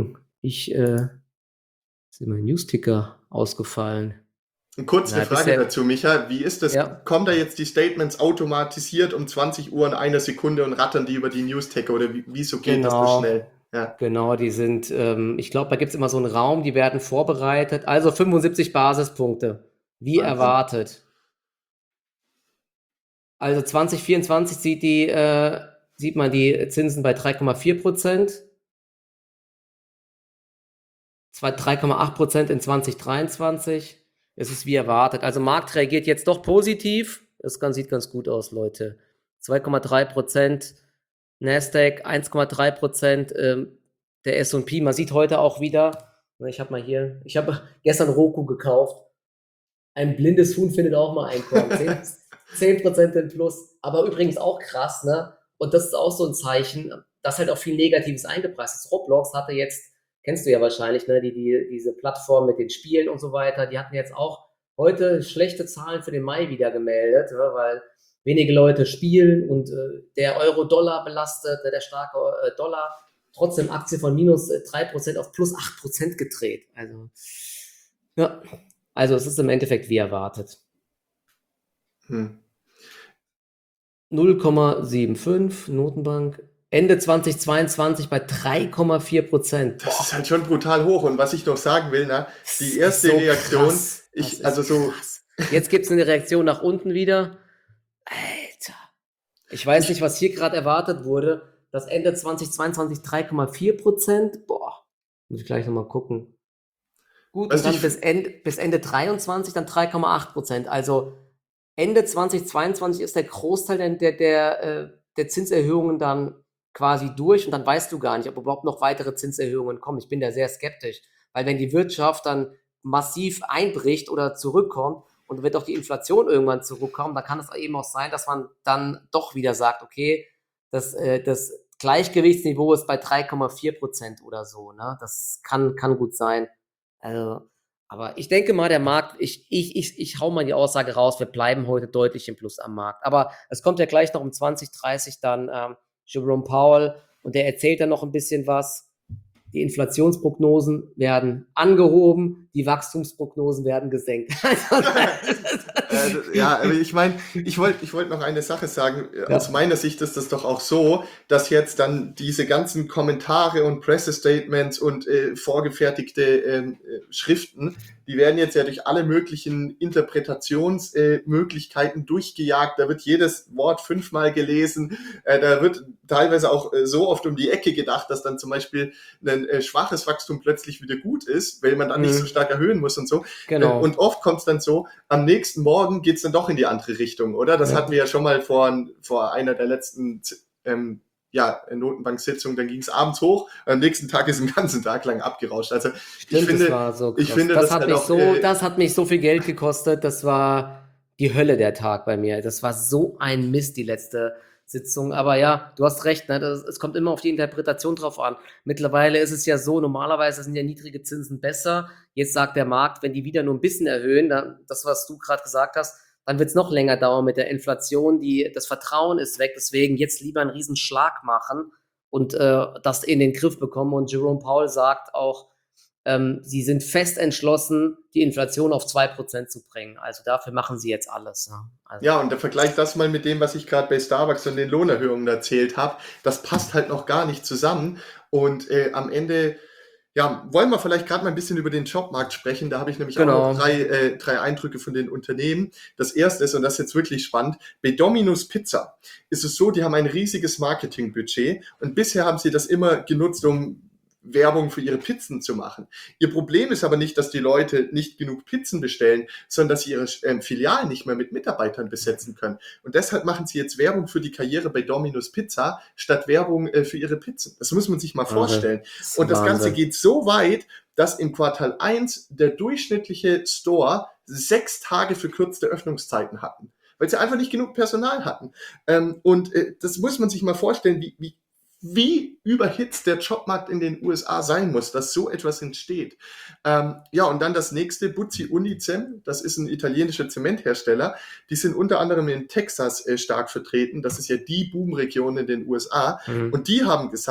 Ich, äh ist mir mein Newsticker ausgefallen. Und kurz eine Na, Frage bisher dazu, Micha. Wie ist das? ja, Kommen da jetzt die Statements automatisiert um zwanzig Uhr und eine Sekunde und rattern die über die News-Ticker oder wie, wieso geht das so schnell? genau. Ja, Genau, die sind, ähm, ich glaube, da gibt's immer so einen Raum, die werden vorbereitet. Also fünfundsiebzig Basispunkte, wie Wahnsinn. erwartet. Also zwanzig vierundzwanzig sieht die, äh, sieht man die Zinsen bei drei Komma vier Prozent, drei Komma acht Prozent in zwanzig dreiundzwanzig. Es ist wie erwartet. Also Markt reagiert jetzt doch positiv. Das ganz, sieht ganz gut aus, Leute. zwei Komma drei Prozent Nasdaq, eins Komma drei Prozent ähm, der S und P. Man sieht heute auch wieder, ich habe mal hier, ich habe gestern Roku gekauft. Ein blindes Huhn findet auch mal Einkommen. zehn Prozent im Plus. Aber übrigens auch krass, ne? Und das ist auch so ein Zeichen, dass halt auch viel Negatives eingepreist ist. Roblox hatte jetzt, kennst du ja wahrscheinlich, ne? Die, die, diese Plattform mit den Spielen und so weiter, die hatten jetzt auch heute schlechte Zahlen für den Mai wieder gemeldet, ne? Weil wenige Leute spielen und äh, der Euro-Dollar belastet, ne? Der starke äh, Dollar, trotzdem Aktie von minus drei Prozent auf plus acht Prozent gedreht. Also, ja. Also es ist im Endeffekt wie erwartet. Hm. null Komma fünfundsiebzig Notenbank. Ende zwanzig zweiundzwanzig bei drei Komma vier Prozent. Das ist halt schon brutal hoch. Und was ich noch sagen will, na, die Das erste ist so Reaktion, krass. Das ich, ist also so, krass. Jetzt gibt es eine Reaktion nach unten wieder. Alter. Ich weiß nicht, ich, was hier gerade erwartet wurde. Das Ende zwanzig zweiundzwanzig drei Komma vier Prozent. Boah, muss ich gleich nochmal gucken. Gut, und also dann ich, bis Ende, bis Ende dreiundzwanzig dann drei Komma acht Prozent. Also Ende zwanzig zweiundzwanzig ist der Großteil der, der, der, äh, der Zinserhöhungen dann quasi durch und dann weißt du gar nicht, ob überhaupt noch weitere Zinserhöhungen kommen. Ich bin da sehr skeptisch, weil wenn die Wirtschaft dann massiv einbricht oder zurückkommt und wird auch die Inflation irgendwann zurückkommen, dann kann es eben auch sein, dass man dann doch wieder sagt, okay, das, äh, das Gleichgewichtsniveau ist bei drei Komma vier Prozent oder so. Ne? Das kann, kann gut sein. Also, aber ich denke mal, der Markt, ich, ich, ich, ich hau mal die Aussage raus, wir bleiben heute deutlich im Plus am Markt. Aber es kommt ja gleich noch um zwanzig dreißig dann ähm, Jerome Powell und der erzählt dann noch ein bisschen was. Die Inflationsprognosen werden angehoben, die Wachstumsprognosen werden gesenkt. äh, ja, aber ich meine, ich wollte ich wollt noch eine Sache sagen. Aus Ja, meiner Sicht ist das doch auch so, dass jetzt dann diese ganzen Kommentare und Pressestatements und äh, vorgefertigte ähm, äh, Schriften, die werden jetzt ja durch alle möglichen Interpretationsmöglichkeiten äh, durchgejagt. Da wird jedes Wort fünfmal gelesen. Äh, da wird teilweise auch äh, so oft um die Ecke gedacht, dass dann zum Beispiel ein äh, schwaches Wachstum plötzlich wieder gut ist, weil man dann nicht so mhm, stark erhöhen muss und so. Äh, und genau. oft kommt es dann so, am nächsten Morgen geht es dann doch in die andere Richtung, oder? Das Ja. hatten wir ja schon mal vor, vor einer der letzten ähm, ja, Notenbank-Sitzungen, dann ging es abends hoch, am nächsten Tag ist den ganzen Tag lang abgerauscht. Also ich Stimmt, das finde, war so ich krass. finde Das das hat halt mich auch, so, äh, das hat mich so viel Geld gekostet. Das war die Hölle der Tag bei mir. Das war so ein Mist, die letzte Sitzung. Aber ja, du hast recht, ne? Das, es kommt immer auf die Interpretation drauf an. Mittlerweile ist es ja so, normalerweise sind ja niedrige Zinsen besser. Jetzt sagt der Markt, wenn die wieder nur ein bisschen erhöhen, dann, das, was du gerade gesagt hast, dann wird es noch länger dauern mit der Inflation. Die, das Vertrauen ist weg. Deswegen jetzt lieber einen riesen Schlag machen und äh, das in den Griff bekommen. Und Jerome Powell sagt auch, ähm, sie sind fest entschlossen, die Inflation auf zwei Prozent zu bringen. Also dafür machen sie jetzt alles. Ne? Also, ja, und der Vergleich das mal mit dem, was ich gerade bei Starbucks und den Lohnerhöhungen erzählt habe, das passt halt noch gar nicht zusammen. Und äh, am Ende, ja, wollen wir vielleicht gerade mal ein bisschen über den Jobmarkt sprechen. Da habe ich nämlich auch noch genau. drei, äh, drei Eindrücke von den Unternehmen. Das erste ist, und das ist jetzt wirklich spannend, bei Domino's Pizza ist es so, die haben ein riesiges Marketingbudget und bisher haben sie das immer genutzt, um Werbung für ihre Pizzen zu machen. Ihr Problem ist aber nicht, dass die Leute nicht genug Pizzen bestellen, sondern dass sie ihre ähm, Filialen nicht mehr mit Mitarbeitern besetzen können. Und deshalb machen sie jetzt Werbung für die Karriere bei Domino's Pizza statt Werbung äh, für ihre Pizzen. Das muss man sich mal Wahnsinn. vorstellen. Das ist Und das Ganze Wahnsinn. geht so weit, dass im Quartal eins der durchschnittliche Store sechs Tage verkürzte Öffnungszeiten hatten, weil sie einfach nicht genug Personal hatten. Ähm, und äh, das muss man sich mal vorstellen, wie, wie wie überhitzt der Jobmarkt in den U S A sein muss, dass so etwas entsteht. Ähm, ja, und dann das nächste, Buzzi Unicem, das ist ein italienischer Zementhersteller. Die sind unter anderem in Texas äh, stark vertreten. Das ist ja die Boomregion in den U S A. Mhm. Und die haben gesagt,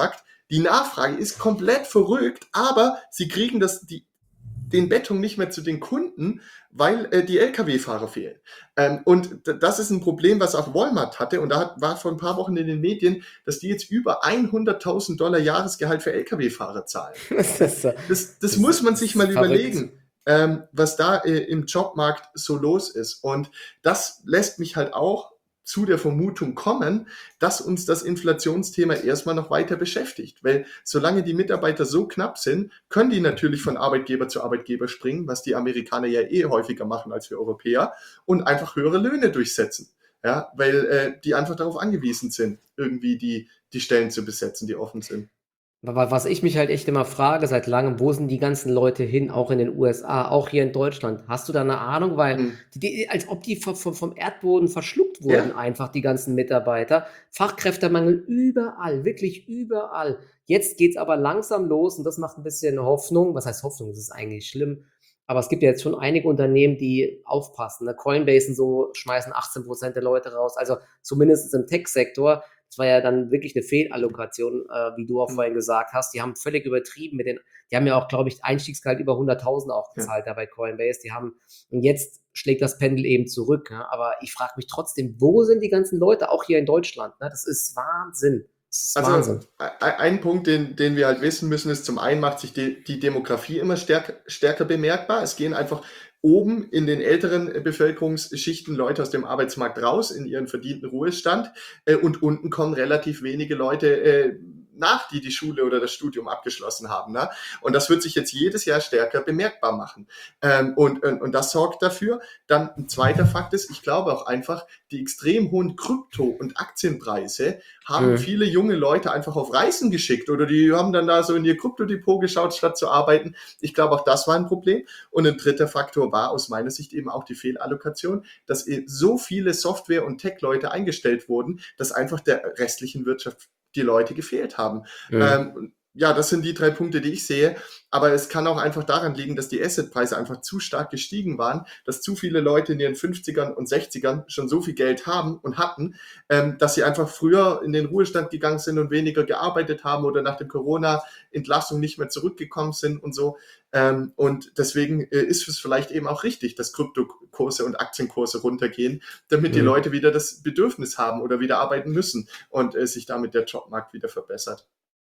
Die Nachfrage ist komplett verrückt, aber sie kriegen das, die, den Beton nicht mehr zu den Kunden, weil äh, die L K W-Fahrer fehlen. Ähm, und d- das ist ein Problem, was auch Walmart hatte. Und da hat, war vor ein paar Wochen in den Medien, dass die jetzt über hunderttausend Dollar Jahresgehalt für L K W-Fahrer zahlen. Das ist, so- Das, das das muss ist, man das sich ist mal verrückt. überlegen, ähm, was da äh, im Jobmarkt so los ist. Und das lässt mich halt auch zu der Vermutung kommen, dass uns das Inflationsthema erstmal noch weiter beschäftigt. Weil solange die Mitarbeiter so knapp sind, können die natürlich von Arbeitgeber zu Arbeitgeber springen, was die Amerikaner ja eh häufiger machen als wir Europäer, und einfach höhere Löhne durchsetzen. Ja, weil äh, die einfach darauf angewiesen sind, irgendwie die, die Stellen zu besetzen, die offen sind. Aber was ich mich halt echt immer frage seit langem, wo sind die ganzen Leute hin, auch in den U S A, auch hier in Deutschland? Hast du da eine Ahnung? Weil Hm. die, die, als ob die vom, vom, vom Erdboden verschluckt wurden, Ja. einfach die ganzen Mitarbeiter. Fachkräftemangel überall, wirklich überall. Jetzt geht's aber langsam los und das macht ein bisschen Hoffnung. Was heißt Hoffnung? Das ist eigentlich schlimm. Aber es gibt ja jetzt schon einige Unternehmen, die aufpassen. Ne? Coinbase und so schmeißen achtzehn Prozent der Leute raus. Also zumindest im Tech-Sektor. Das war ja dann wirklich eine Fehlallokation, äh, wie du auch Hm. vorhin gesagt hast. Die haben völlig übertrieben mit den, die haben ja auch, glaube ich, Einstiegsgehalt über hunderttausend auch Ja. gezahlt da bei Coinbase. Die haben, und jetzt schlägt das Pendel eben zurück. Ne? Aber ich frage mich trotzdem, wo sind die ganzen Leute, auch hier in Deutschland? Ne? Das ist Wahnsinn. Das ist Also Wahnsinn. e- ein Punkt, den, den wir halt wissen müssen, ist, zum einen macht sich die, die Demografie immer stärker, stärker bemerkbar. Es gehen einfach oben in den älteren äh, Bevölkerungsschichten Leute aus dem Arbeitsmarkt raus in ihren verdienten Ruhestand, äh, und unten kommen relativ wenige Leute äh, nach, die die Schule oder das Studium abgeschlossen haben. Ne? Und das wird sich jetzt jedes Jahr stärker bemerkbar machen. Ähm, und, und, und das sorgt dafür. Dann ein zweiter Fakt ist, ich glaube auch einfach, die extrem hohen Krypto- und Aktienpreise haben Mhm. viele junge Leute einfach auf Reisen geschickt oder die haben dann da so in ihr Kryptodepot geschaut, statt zu arbeiten. Ich glaube, auch das war ein Problem. Und ein dritter Faktor war aus meiner Sicht eben auch die Fehlallokation, dass eh so viele Software- und Tech-Leute eingestellt wurden, dass einfach der restlichen Wirtschaft die Leute gefehlt haben. Mhm. Ähm, ja, das sind die drei Punkte, die ich sehe. Aber es kann auch einfach daran liegen, dass die Assetpreise einfach zu stark gestiegen waren, dass zu viele Leute in ihren fünfzigern und sechzigern schon so viel Geld haben und hatten, ähm, dass sie einfach früher in den Ruhestand gegangen sind und weniger gearbeitet haben oder nach der Corona-Entlassung nicht mehr zurückgekommen sind und so. Ähm, und deswegen äh, ist es vielleicht eben auch richtig, dass Kryptokurse und Aktienkurse runtergehen, damit die Mhm. Leute wieder das Bedürfnis haben oder wieder arbeiten müssen und äh, sich damit der Jobmarkt wieder verbessert.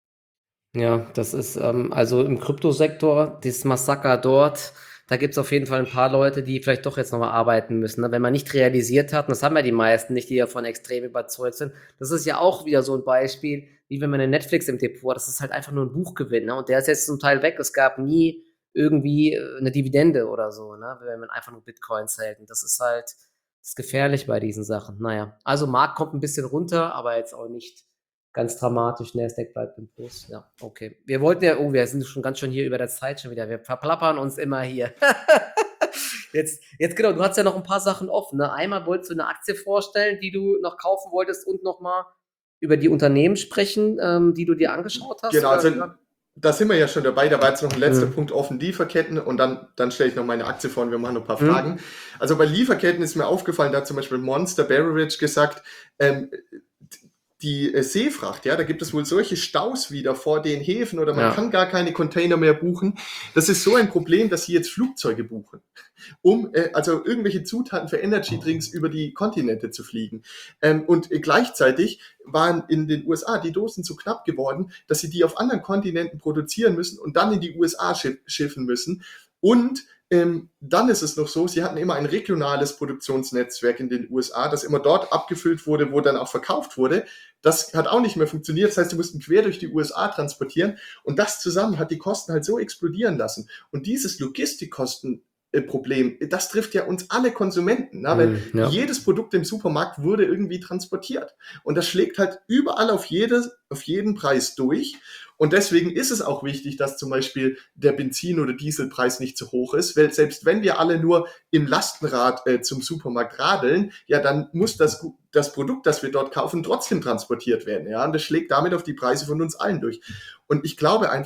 Ja, das ist, ähm, also im Kryptosektor, dieses Massaker dort, da gibt's auf jeden Fall ein paar Leute, die vielleicht doch jetzt nochmal arbeiten müssen. Ne? Wenn man nicht realisiert hat, und das haben ja die meisten nicht, die davon extrem überzeugt sind, das ist ja auch wieder so ein Beispiel, wie wenn man eine Netflix im Depot hat, das ist halt einfach nur ein Buchgewinn. Ne? Und der ist jetzt zum Teil weg. Es gab nie irgendwie äh, eine Dividende oder so, ne? Wenn man einfach nur Bitcoins hält. Und das ist halt, das ist gefährlich bei diesen Sachen. Naja, also Markt kommt ein bisschen runter, aber jetzt auch nicht ganz dramatisch. Nasdaq bleibt im Plus. Ja, okay. Wir wollten ja, oh, wir sind schon ganz schön hier über der Zeit schon wieder. Wir verplappern uns immer hier. Jetzt, jetzt genau, du hast ja noch ein paar Sachen offen. Ne? Einmal wolltest du eine Aktie vorstellen, die du noch kaufen wolltest und nochmal über die Unternehmen sprechen, ähm, die du dir angeschaut hast. Genau, Oder? also da sind wir ja schon dabei. Da war jetzt noch ein letzter Mhm. Punkt offen, Lieferketten, und dann, dann stelle ich noch meine Aktie vor und wir machen noch ein paar Mhm. Fragen. Also bei Lieferketten ist mir aufgefallen, da hat zum Beispiel Monster Beverage gesagt, ähm, die äh, Seefracht, ja, da gibt es wohl solche Staus wieder vor den Häfen oder man Ja. kann gar keine Container mehr buchen. Das ist so ein Problem, dass sie jetzt Flugzeuge buchen, um äh, also irgendwelche Zutaten für Energy Drinks über die Kontinente zu fliegen. Ähm, und äh, gleichzeitig waren in den U S A die Dosen zu knapp geworden, dass sie die auf anderen Kontinenten produzieren müssen und dann in die U S A schiff, schiffen müssen. Und ähm, dann ist es noch so, sie hatten immer ein regionales Produktionsnetzwerk in den U S A, das immer dort abgefüllt wurde, wo dann auch verkauft wurde. Das hat auch nicht mehr funktioniert. Das heißt, sie mussten quer durch die U S A transportieren. Und das zusammen hat die Kosten halt so explodieren lassen. Und dieses Logistikkosten Problem, das trifft ja uns alle Konsumenten, ne? Weil Mhm, ja. jedes Produkt im Supermarkt wurde irgendwie transportiert. Und das schlägt halt überall auf, jedes, auf jeden Preis durch. Und deswegen ist es auch wichtig, dass zum Beispiel der Benzin- oder Dieselpreis nicht zu hoch ist, weil selbst wenn wir alle nur im Lastenrad äh, zum Supermarkt radeln, ja, dann muss das, das Produkt, das wir dort kaufen, trotzdem transportiert werden. Ja? Und das schlägt damit auf die Preise von uns allen durch. Und ich glaube einfach,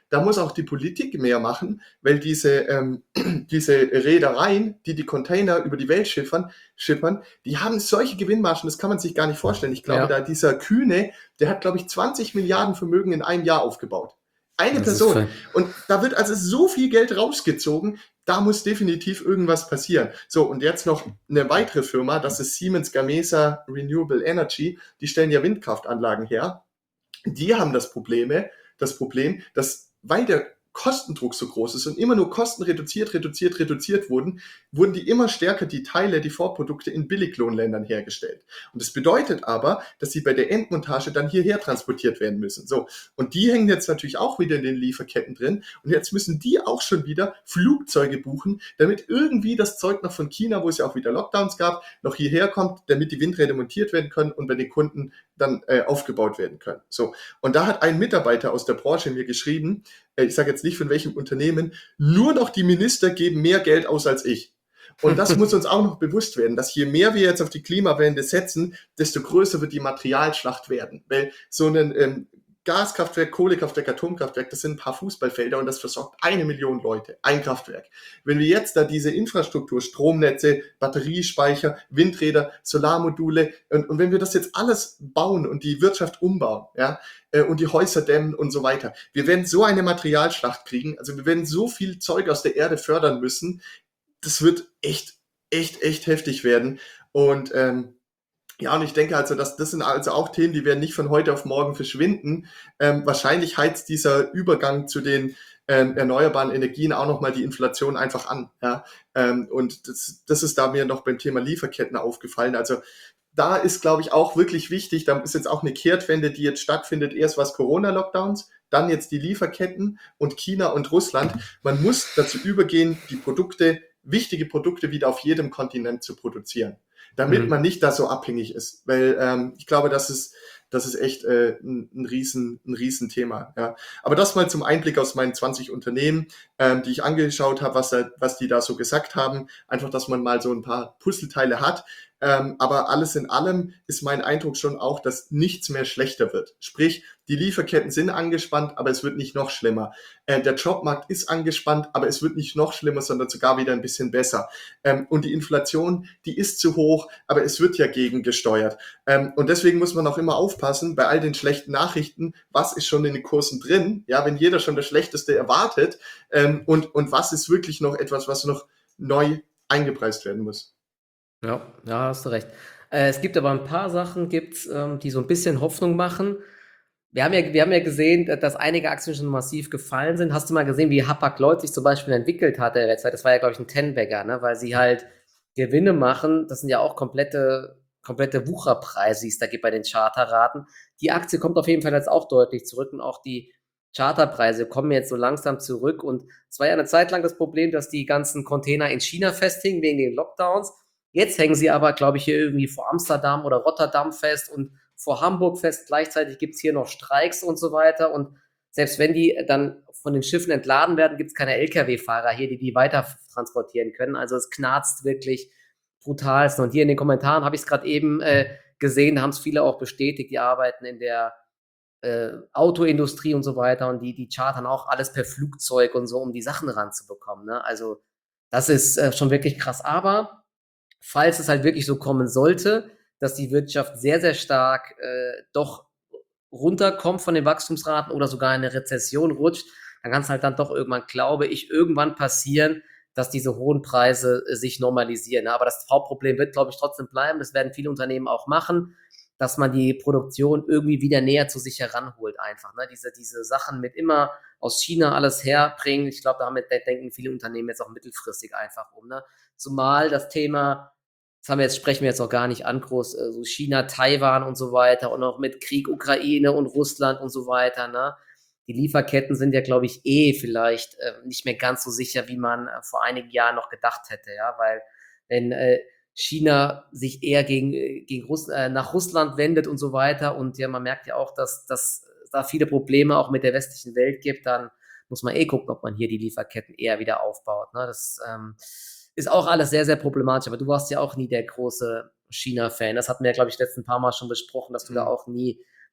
da muss auch die Politik mehr machen, weil diese, ähm, diese Reedereien, die die Container über die Welt schiffern, schippern, die haben solche Gewinnmargen, das kann man sich gar nicht vorstellen. Ich glaube, Ja, da dieser Kühne, der hat, glaube ich, zwanzig Milliarden Vermögen in einem Jahr aufgebaut. Eine das ist Person. für, Und da wird also so viel Geld rausgezogen, da muss definitiv irgendwas passieren. So, und jetzt noch eine weitere Firma, das ist Siemens Gamesa Renewable Energy, die stellen ja Windkraftanlagen her. Die haben das Probleme, das Problem, dass weil der Kostendruck so groß ist und immer nur Kosten reduziert, reduziert, reduziert wurden, wurden die immer stärker die Teile, die Vorprodukte in Billiglohnländern hergestellt. Und das bedeutet aber, dass sie bei der Endmontage dann hierher transportiert werden müssen. So. Und die hängen jetzt natürlich auch wieder in den Lieferketten drin. Und jetzt müssen die auch schon wieder Flugzeuge buchen, damit irgendwie das Zeug noch von China, wo es ja auch wieder Lockdowns gab, noch hierher kommt, damit die Windräder montiert werden können und bei den Kunden dann äh, aufgebaut werden können. So. Und da hat ein Mitarbeiter aus der Branche mir geschrieben, äh, ich sage jetzt nicht von welchem Unternehmen, nur noch die Minister geben mehr Geld aus als ich. Und das muss uns auch noch bewusst werden, dass je mehr wir jetzt auf die Klimawende setzen, desto größer wird die Materialschlacht werden. Weil so ein ähm, Gaskraftwerk, Kohlekraftwerk, Atomkraftwerk, das sind ein paar Fußballfelder und das versorgt eine Million Leute, ein Kraftwerk. Wenn wir jetzt da diese Infrastruktur, Stromnetze, Batteriespeicher, Windräder, Solarmodule und, und wenn wir das jetzt alles bauen und die Wirtschaft umbauen, ja, äh, und die Häuser dämmen und so weiter, wir werden so eine Materialschlacht kriegen, also wir werden so viel Zeug aus der Erde fördern müssen, das wird echt, echt, echt heftig werden. Und ähm, ja, und ich denke also, dass das sind also auch Themen, die werden nicht von heute auf morgen verschwinden. Ähm, wahrscheinlich heizt dieser Übergang zu den ähm, erneuerbaren Energien auch nochmal die Inflation einfach an. Ja? Ähm, und das, das ist da mir noch beim Thema Lieferketten aufgefallen. Also da ist, glaube ich, auch wirklich wichtig, da ist jetzt auch eine Kehrtwende, die jetzt stattfindet. Erst was Corona-Lockdowns, dann jetzt die Lieferketten und China und Russland. Man muss dazu übergehen, die Produkte, wichtige Produkte wieder auf jedem Kontinent zu produzieren, damit man mhm. nicht da so abhängig ist. Weil ähm, ich glaube, das ist, das ist echt äh, ein, ein, riesen, ein Riesenthema. Ja. Aber das mal zum Einblick aus meinen zwanzig Unternehmen, ähm, die ich angeschaut habe, was, was die da so gesagt haben. Einfach, dass man mal so ein paar Puzzleteile hat. Ähm, aber alles in allem ist mein Eindruck schon auch, dass nichts mehr schlechter wird. Sprich, die Lieferketten sind angespannt, aber es wird nicht noch schlimmer. Äh, der Jobmarkt ist angespannt, aber es wird nicht noch schlimmer, sondern sogar wieder ein bisschen besser. Ähm, und die Inflation, die ist zu hoch, aber es wird ja gegengesteuert. Ähm, und deswegen muss man auch immer aufpassen, bei all den schlechten Nachrichten, was ist schon in den Kursen drin, ja, wenn jeder schon das Schlechteste erwartet, ähm, und, und was ist wirklich noch etwas, was noch neu eingepreist werden muss. Ja, ja, hast du recht. Äh, es gibt aber ein paar Sachen, gibt's, ähm, die so ein bisschen Hoffnung machen. Wir haben ja, wir haben ja gesehen, da- dass einige Aktien schon massiv gefallen sind. Hast du mal gesehen, wie Hapag-Lloyd sich zum Beispiel entwickelt hat in der Zeit? Das war ja, glaube ich, ein Ten-Bagger, ne? Weil sie halt Gewinne machen. Das sind ja auch komplette, komplette Wucherpreise, die es da gibt bei den Charterraten. Die Aktie kommt auf jeden Fall jetzt auch deutlich zurück und auch die Charterpreise kommen jetzt so langsam zurück. Und es war ja eine Zeit lang das Problem, dass die ganzen Container in China festhingen wegen den Lockdowns. Jetzt hängen sie aber, glaube ich, hier irgendwie vor Amsterdam oder Rotterdam fest und vor Hamburg fest. Gleichzeitig gibt es hier noch Streiks und so weiter. Und selbst wenn die dann von den Schiffen entladen werden, gibt es keine L K W-Fahrer hier, die die weiter transportieren können. Also es knarzt wirklich brutalst. Und hier in den Kommentaren habe ich es gerade eben äh, gesehen, haben es viele auch bestätigt, die arbeiten in der äh, Autoindustrie und so weiter und die, die chartern auch alles per Flugzeug und so, um die Sachen ranzubekommen. Ne? Also das ist äh, schon wirklich krass. Aber falls es halt wirklich so kommen sollte, dass die Wirtschaft sehr, sehr stark äh, doch runterkommt von den Wachstumsraten oder sogar in eine Rezession rutscht, dann kann es halt dann doch irgendwann, glaube ich, irgendwann passieren, dass diese hohen Preise äh, sich normalisieren. Aber das Hauptproblem wird, glaube ich, trotzdem bleiben. Das werden viele Unternehmen auch machen, dass man die Produktion irgendwie wieder näher zu sich heranholt einfach. Ne? Diese, diese Sachen mit immer aus China alles herbringen, ich glaube, damit denken viele Unternehmen jetzt auch mittelfristig einfach um. Ne? Zumal das Thema, das haben wir jetzt, sprechen wir jetzt noch gar nicht an, groß, äh, so China, Taiwan und so weiter und auch mit Krieg Ukraine und Russland und so weiter, ne? Die Lieferketten sind ja, glaube ich, eh vielleicht äh, nicht mehr ganz so sicher, wie man äh, vor einigen Jahren noch gedacht hätte, ja, weil wenn äh, China sich eher gegen, äh, gegen Russ äh, nach Russland wendet und so weiter und ja, man merkt ja auch, dass, dass es da viele Probleme auch mit der westlichen Welt gibt, dann muss man eh gucken, ob man hier die Lieferketten eher wieder aufbaut, ne? Das ähm, ist auch alles sehr, sehr problematisch. Aber du warst ja auch nie der große China-Fan. Das hatten wir ja, glaube ich, letzten paar Mal schon besprochen, dass du da Mhm. auch nie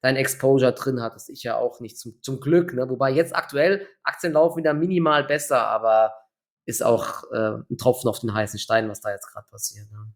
dein Exposure drin hattest. Ich ja auch nicht, zum, zum Glück. Ne? Wobei jetzt aktuell Aktien laufen wieder minimal besser, aber ist auch äh, ein Tropfen auf den heißen Stein, was da jetzt gerade passiert. Ne?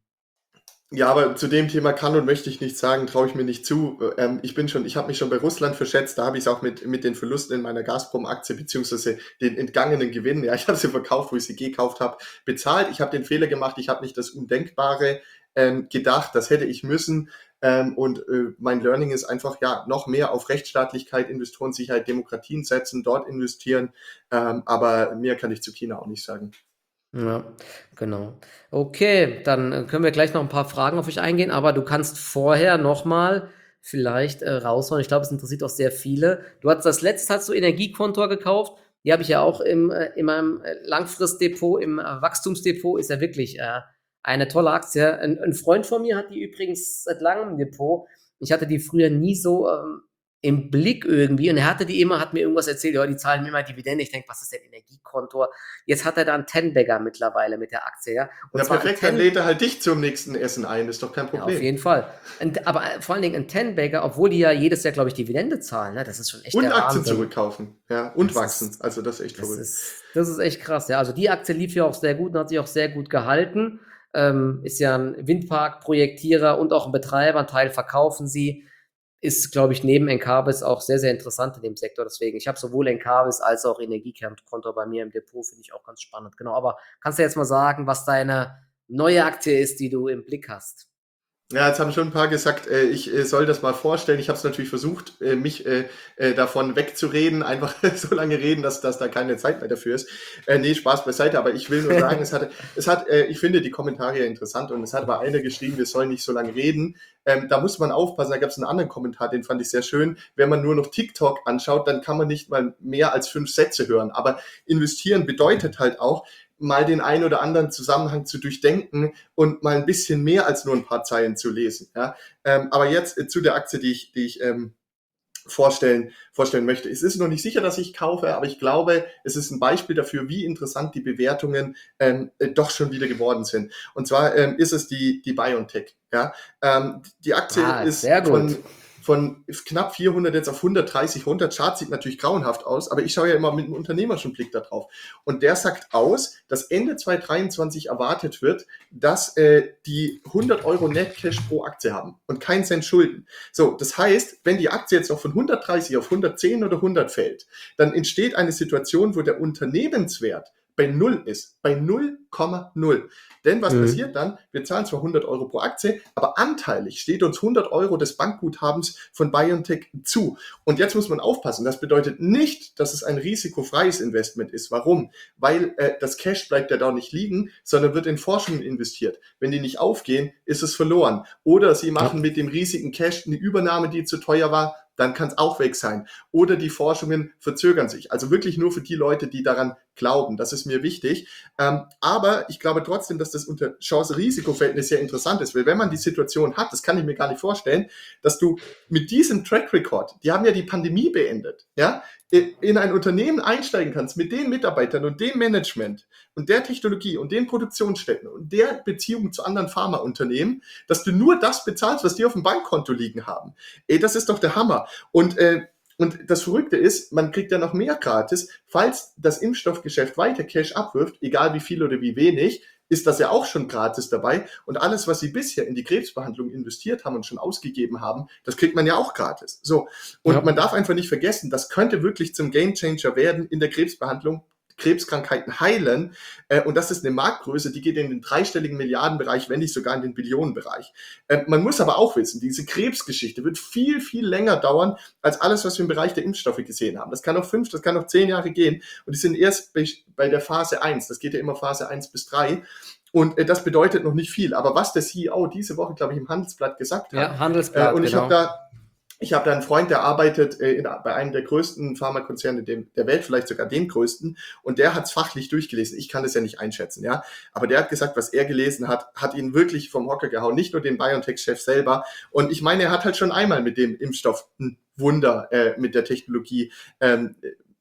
Ja, aber zu dem Thema kann und möchte ich nichts sagen, traue ich mir nicht zu. Ähm, ich bin schon, ich habe mich schon bei Russland verschätzt, da habe ich es auch mit, mit den Verlusten in meiner Gazprom-Aktie beziehungsweise den entgangenen Gewinnen, ja, ich habe sie verkauft, wo ich sie gekauft habe, bezahlt. Ich habe den Fehler gemacht, ich habe nicht das Undenkbare ähm, gedacht, das hätte ich müssen. Ähm, und äh, mein Learning ist einfach, ja, noch mehr auf Rechtsstaatlichkeit, Investorensicherheit, Demokratien setzen, dort investieren. Ähm, aber mehr kann ich zu China auch nicht sagen. Ja, genau. Okay, dann äh, können wir gleich noch ein paar Fragen auf euch eingehen, aber du kannst vorher nochmal vielleicht äh, raushauen. Ich glaube, es interessiert auch sehr viele. Du hast das letzte hast du Energiekontor gekauft. Die habe ich ja auch im, äh, in meinem äh, Langfristdepot, im äh, Wachstumsdepot. Ist ja wirklich äh, eine tolle Aktie. Ein, ein Freund von mir hat die übrigens seit langem im Depot. Ich hatte die früher nie so ähm, im Blick irgendwie und er hatte die immer, hat mir irgendwas erzählt, ja, die zahlen mir immer Dividende. Ich denke, was ist denn Energiekontor? Jetzt hat er da einen Ten-Bagger mittlerweile mit der Aktie, ja. Und Na zwar perfekt, ein dann lädt er halt dich zum nächsten Essen ein, ist doch kein ja, auf Problem. jeden Fall. Und, aber äh, vor allen Dingen ein Ten-Bagger, obwohl die ja jedes Jahr, glaube ich, Dividende zahlen, ne? Das ist schon echt Und der Aktien Wahnsinn. zurückkaufen, ja, und Das wachsen. ist, Also das ist echt das verrückt. ist, das ist echt krass, ja. Also die Aktie lief ja auch sehr gut und hat sich auch sehr gut gehalten. Ähm, ist ja ein Windpark-Projektierer und auch ein Betreiber, ein Teil verkaufen sie. Ist, glaube ich, neben Encarvis auch sehr, sehr interessant in dem Sektor. Deswegen, ich habe sowohl Encarvis als auch Energiekonto bei mir im Depot, finde ich auch ganz spannend. Genau, aber kannst du jetzt mal sagen, was deine neue Aktie ist, die du im Blick hast? Ja, jetzt haben schon ein paar gesagt, äh, ich äh, soll das mal vorstellen. Ich habe es natürlich versucht, äh, mich äh, äh, davon wegzureden, einfach so lange reden, dass, dass da keine Zeit mehr dafür ist. Äh, nee, Spaß beiseite, aber ich will nur sagen, es hat, es hat, äh, ich finde die Kommentare ja interessant und es hat aber einer geschrieben, wir sollen nicht so lange reden. Ähm, da muss man aufpassen, da gab es einen anderen Kommentar, den fand ich sehr schön. Wenn man nur noch TikTok anschaut, dann kann man nicht mal mehr als fünf Sätze hören. Aber investieren bedeutet halt auch, mal den einen oder anderen Zusammenhang zu durchdenken und mal ein bisschen mehr als nur ein paar Zeilen zu lesen. Ja? Ähm, aber jetzt äh, zu der Aktie, die ich, die ich ähm, vorstellen, vorstellen möchte. Es ist noch nicht sicher, dass ich kaufe, aber ich glaube, es ist ein Beispiel dafür, wie interessant die Bewertungen ähm, äh, doch schon wieder geworden sind. Und zwar ähm, ist es die, die BioNTech. Ja? Ähm, die Aktie Ah, ist sehr gut. von von knapp vierhundert jetzt auf hundertdreißig runter. Chart sieht natürlich grauenhaft aus, aber ich schaue ja immer mit einem unternehmerischen Blick da drauf. Und der sagt aus, dass Ende zwanzig dreiundzwanzig erwartet wird, dass äh, die hundert Euro Net Cash pro Aktie haben und keinen Cent Schulden. So, das heißt, wenn die Aktie jetzt noch von hundertdreißig auf hundertzehn oder hundert fällt, dann entsteht eine Situation, wo der Unternehmenswert bei null ist, bei null Komma null. Denn was mhm. passiert dann? Wir zahlen zwar hundert Euro pro Aktie, aber anteilig steht uns hundert Euro des Bankguthabens von BioNTech zu. Und jetzt muss man aufpassen, das bedeutet nicht, dass es ein risikofreies Investment ist. Warum? Weil äh, das Cash bleibt ja da nicht liegen, sondern wird in Forschungen investiert. Wenn die nicht aufgehen, ist es verloren. Oder sie machen ja. mit dem riesigen Cash eine Übernahme, die zu teuer war, dann kann es auch weg sein. Oder die Forschungen verzögern sich. Also wirklich nur für die Leute, die daran glauben. Das ist mir wichtig. Ähm, aber ich glaube trotzdem, dass das unter Chance-Risiko-Verhältnis sehr interessant ist. Weil wenn man die Situation hat, das kann ich mir gar nicht vorstellen, dass du mit diesem Track Record, die haben ja die Pandemie beendet, ja, in ein Unternehmen einsteigen kannst mit den Mitarbeitern und dem Management und der Technologie und den Produktionsstätten und der Beziehung zu anderen Pharmaunternehmen, dass du nur das bezahlst, was die auf dem Bankkonto liegen haben. Ey, das ist doch der Hammer. Und äh, Und das Verrückte ist, man kriegt ja noch mehr gratis, falls das Impfstoffgeschäft weiter Cash abwirft, egal wie viel oder wie wenig, ist das ja auch schon gratis dabei. Und alles, was sie bisher in die Krebsbehandlung investiert haben und schon ausgegeben haben, das kriegt man ja auch gratis. So. Und ja. man darf einfach nicht vergessen, das könnte wirklich zum Gamechanger werden in der Krebsbehandlung. Krebskrankheiten heilen. Äh, und das ist eine Marktgröße, die geht in den dreistelligen Milliardenbereich, wenn nicht sogar in den Billionenbereich. Äh, man muss aber auch wissen, diese Krebsgeschichte wird viel, viel länger dauern, als alles, was wir im Bereich der Impfstoffe gesehen haben. Das kann noch fünf, das kann noch zehn Jahre gehen. Und die sind erst bei, bei der Phase eins. Das geht ja immer Phase eins bis drei. Und äh, das bedeutet noch nicht viel. Aber was der C E O diese Woche, glaube ich, im Handelsblatt gesagt hat. Ja, Handelsblatt, äh, Und ich genau. habe da Ich habe da einen Freund, der arbeitet äh, in, bei einem der größten Pharmakonzerne dem, der Welt, vielleicht sogar dem größten, und der hat es fachlich durchgelesen. Ich kann das ja nicht einschätzen, ja. Aber der hat gesagt, was er gelesen hat, hat ihn wirklich vom Hocker gehauen, nicht nur den BioNTech-Chef selber. Und ich meine, er hat halt schon einmal mit dem Impfstoff ein Wunder äh, mit der Technologie ähm,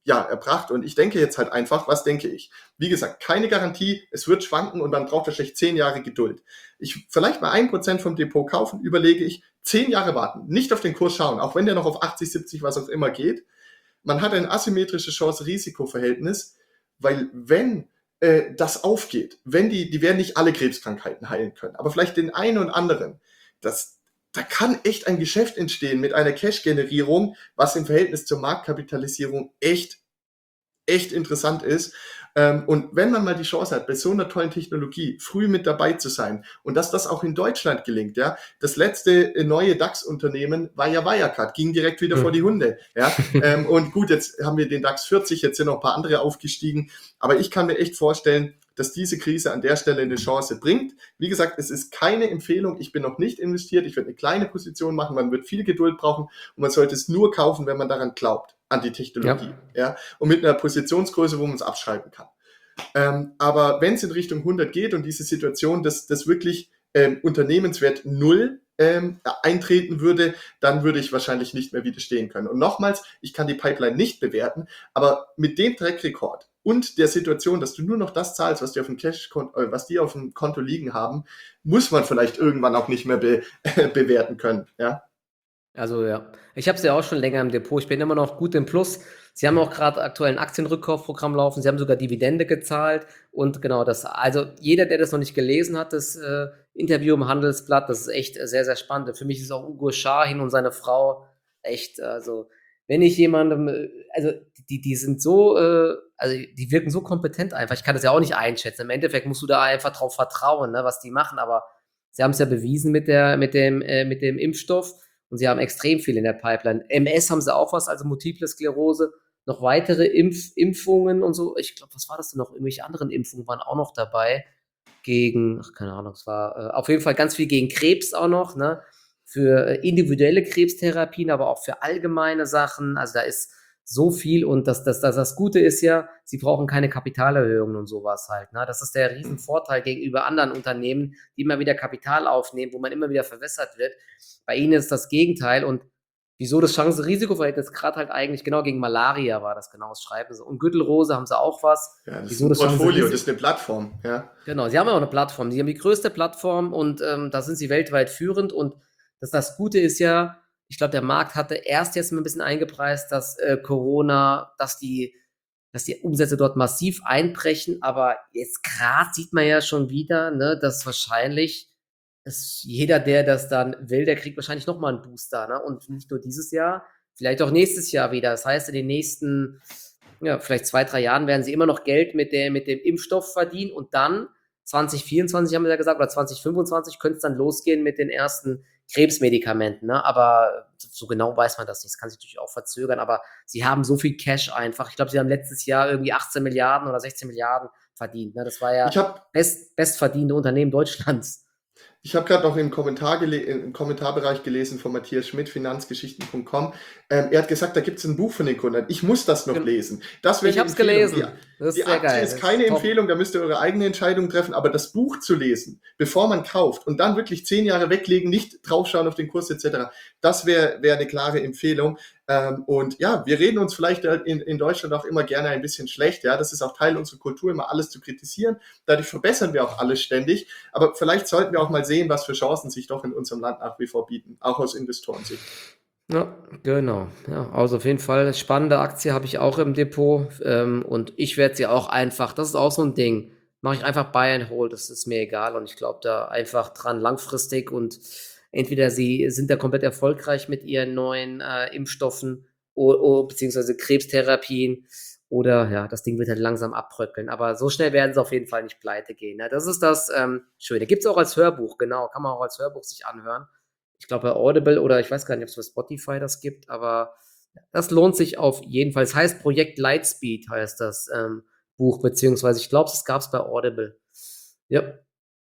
ja, erbracht. Und ich denke jetzt halt einfach, was denke ich? Wie gesagt, keine Garantie, es wird schwanken und man braucht wahrscheinlich zehn Jahre Geduld. Ich vielleicht mal ein Prozent vom Depot kaufen, überlege ich, zehn Jahre warten, nicht auf den Kurs schauen, auch wenn der noch auf achtzig, siebzig, was auch immer geht. Man hat ein asymmetrisches Chance-Risiko-Verhältnis, weil wenn äh, das aufgeht, wenn die, die werden nicht alle Krebskrankheiten heilen können, aber vielleicht den einen und anderen, das, da kann echt ein Geschäft entstehen mit einer Cash-Generierung, was im Verhältnis zur Marktkapitalisierung echt, echt interessant ist. Ähm, und wenn man mal die Chance hat, bei so einer tollen Technologie früh mit dabei zu sein und dass das auch in Deutschland gelingt, ja, das letzte äh, neue DAX-Unternehmen war ja Wirecard, ging direkt wieder hm. vor die Hunde, ja, ähm, und gut, jetzt haben wir den DAX vierzig, jetzt sind noch ein paar andere aufgestiegen, aber ich kann mir echt vorstellen, dass diese Krise an der Stelle eine Chance bringt. Wie gesagt, es ist keine Empfehlung, ich bin noch nicht investiert, ich werde eine kleine Position machen, man wird viel Geduld brauchen und man sollte es nur kaufen, wenn man daran glaubt, an die Technologie, ja, ja und mit einer Positionsgröße, wo man es abschreiben kann. Ähm, aber wenn es in Richtung hundert geht und diese Situation, dass das wirklich ähm, Unternehmenswert null ähm, eintreten würde, dann würde ich wahrscheinlich nicht mehr widerstehen können. Und nochmals, ich kann die Pipeline nicht bewerten, aber mit dem Track-Record und der Situation, dass du nur noch das zahlst, was die auf dem Cash, äh, was die auf dem Konto liegen haben, muss man vielleicht irgendwann auch nicht mehr be äh, bewerten können, ja. Also ja, ich habe es ja auch schon länger im Depot. Ich bin immer noch gut im Plus. Sie haben auch gerade aktuell ein Aktienrückkaufprogramm laufen. Sie haben sogar Dividende gezahlt. Und genau das, also jeder, der das noch nicht gelesen hat, das äh, Interview im Handelsblatt, das ist echt sehr, sehr spannend. Für mich ist auch Ugo Schahin und seine Frau echt, also wenn ich jemandem, also die, die sind so, äh, also die wirken so kompetent einfach. Ich kann das ja auch nicht einschätzen. Im Endeffekt musst du da einfach drauf vertrauen, ne, was die machen. Aber sie haben es ja bewiesen mit der, mit dem, äh, mit dem Impfstoff. Und sie haben extrem viel in der Pipeline. M S haben sie auch was, also Multiple Sklerose, noch weitere Impf Impfungen und so. Ich glaube, was war das denn noch? Irgendwelche anderen Impfungen waren auch noch dabei. Gegen, ach, keine Ahnung, es war äh, auf jeden Fall ganz viel gegen Krebs auch noch, ne? Für äh, individuelle Krebstherapien, aber auch für allgemeine Sachen. Also da ist so viel und das, das, das, das Gute ist ja, sie brauchen keine Kapitalerhöhungen und sowas halt. Ne? Das ist der Riesenvorteil gegenüber anderen Unternehmen, die immer wieder Kapital aufnehmen, wo man immer wieder verwässert wird. Bei ihnen ist das Gegenteil und wieso das Chance-Risiko-Verhältnis gerade halt eigentlich genau gegen Malaria war, das genau das schreiben sie. Und Gürtelrose haben sie auch was. Ja, das wieso ist ein Portfolio, das ist eine Plattform. Ja. Genau, sie haben ja auch eine Plattform. Sie haben die größte Plattform und ähm, da sind sie weltweit führend und das, das Gute ist ja, ich glaube, der Markt hatte erst jetzt mal ein bisschen eingepreist, dass äh, Corona, dass die, dass die Umsätze dort massiv einbrechen, aber jetzt gerade sieht man ja schon wieder, ne, dass wahrscheinlich dass jeder, der das dann will, der kriegt wahrscheinlich nochmal einen Booster, ne? Und nicht nur dieses Jahr, vielleicht auch nächstes Jahr wieder. Das heißt, in den nächsten, ja, vielleicht zwei, drei Jahren werden sie immer noch Geld mit, der, mit dem Impfstoff verdienen und dann zwanzig vierundzwanzig haben wir ja gesagt, oder zwanzig fünfundzwanzig könnte es dann losgehen mit den ersten Krebsmedikamenten, ne? Aber so genau weiß man das nicht. Das kann sich natürlich auch verzögern, aber sie haben so viel Cash einfach. Ich glaube, sie haben letztes Jahr irgendwie achtzehn Milliarden oder sechzehn Milliarden verdient, ne? Das war ja hab, best, bestverdienende Unternehmen Deutschlands. Ich habe gerade noch im, Kommentar im Kommentarbereich gelesen von Matthias Schmidt, finanzgeschichten punkt com. Ähm, er hat gesagt, da gibt es ein Buch von den Gründern. Ich muss das noch lesen. Das ich habe es gelesen. Die, das ist die Aktie geil. ist keine ist Empfehlung, da müsst ihr eure eigene Entscheidung treffen. Aber das Buch zu lesen, bevor man kauft und dann wirklich zehn Jahre weglegen, nicht draufschauen auf den Kurs et cetera, das wäre wär eine klare Empfehlung. Ähm, und ja, wir reden uns vielleicht in, in Deutschland auch immer gerne ein bisschen schlecht. Ja, das ist auch Teil unserer Kultur, immer alles zu kritisieren. Dadurch verbessern wir auch alles ständig. Aber vielleicht sollten wir auch mal sehen, was für Chancen sich doch in unserem Land nach wie vor bieten, auch aus Investorensicht. Ja, genau. Ja, also auf jeden Fall spannende Aktie habe ich auch im Depot ähm, und ich werde sie auch einfach, das ist auch so ein Ding, mache ich einfach Buy and Hold, das ist mir egal und ich glaube da einfach dran langfristig und entweder sie sind da komplett erfolgreich mit ihren neuen äh, Impfstoffen oder, oder beziehungsweise Krebstherapien oder ja, das Ding wird halt langsam abbröckeln, aber so schnell werden sie auf jeden Fall nicht pleite gehen. Ne? Das ist das ähm, Schöne. Gibt es auch als Hörbuch, genau, kann man auch als Hörbuch sich anhören. Ich glaube bei Audible oder ich weiß gar nicht, ob es bei Spotify das gibt, aber das lohnt sich auf jeden Fall. Es heißt Projekt Lightspeed, heißt das ähm, Buch, beziehungsweise ich glaube, es gab es bei Audible. Ja,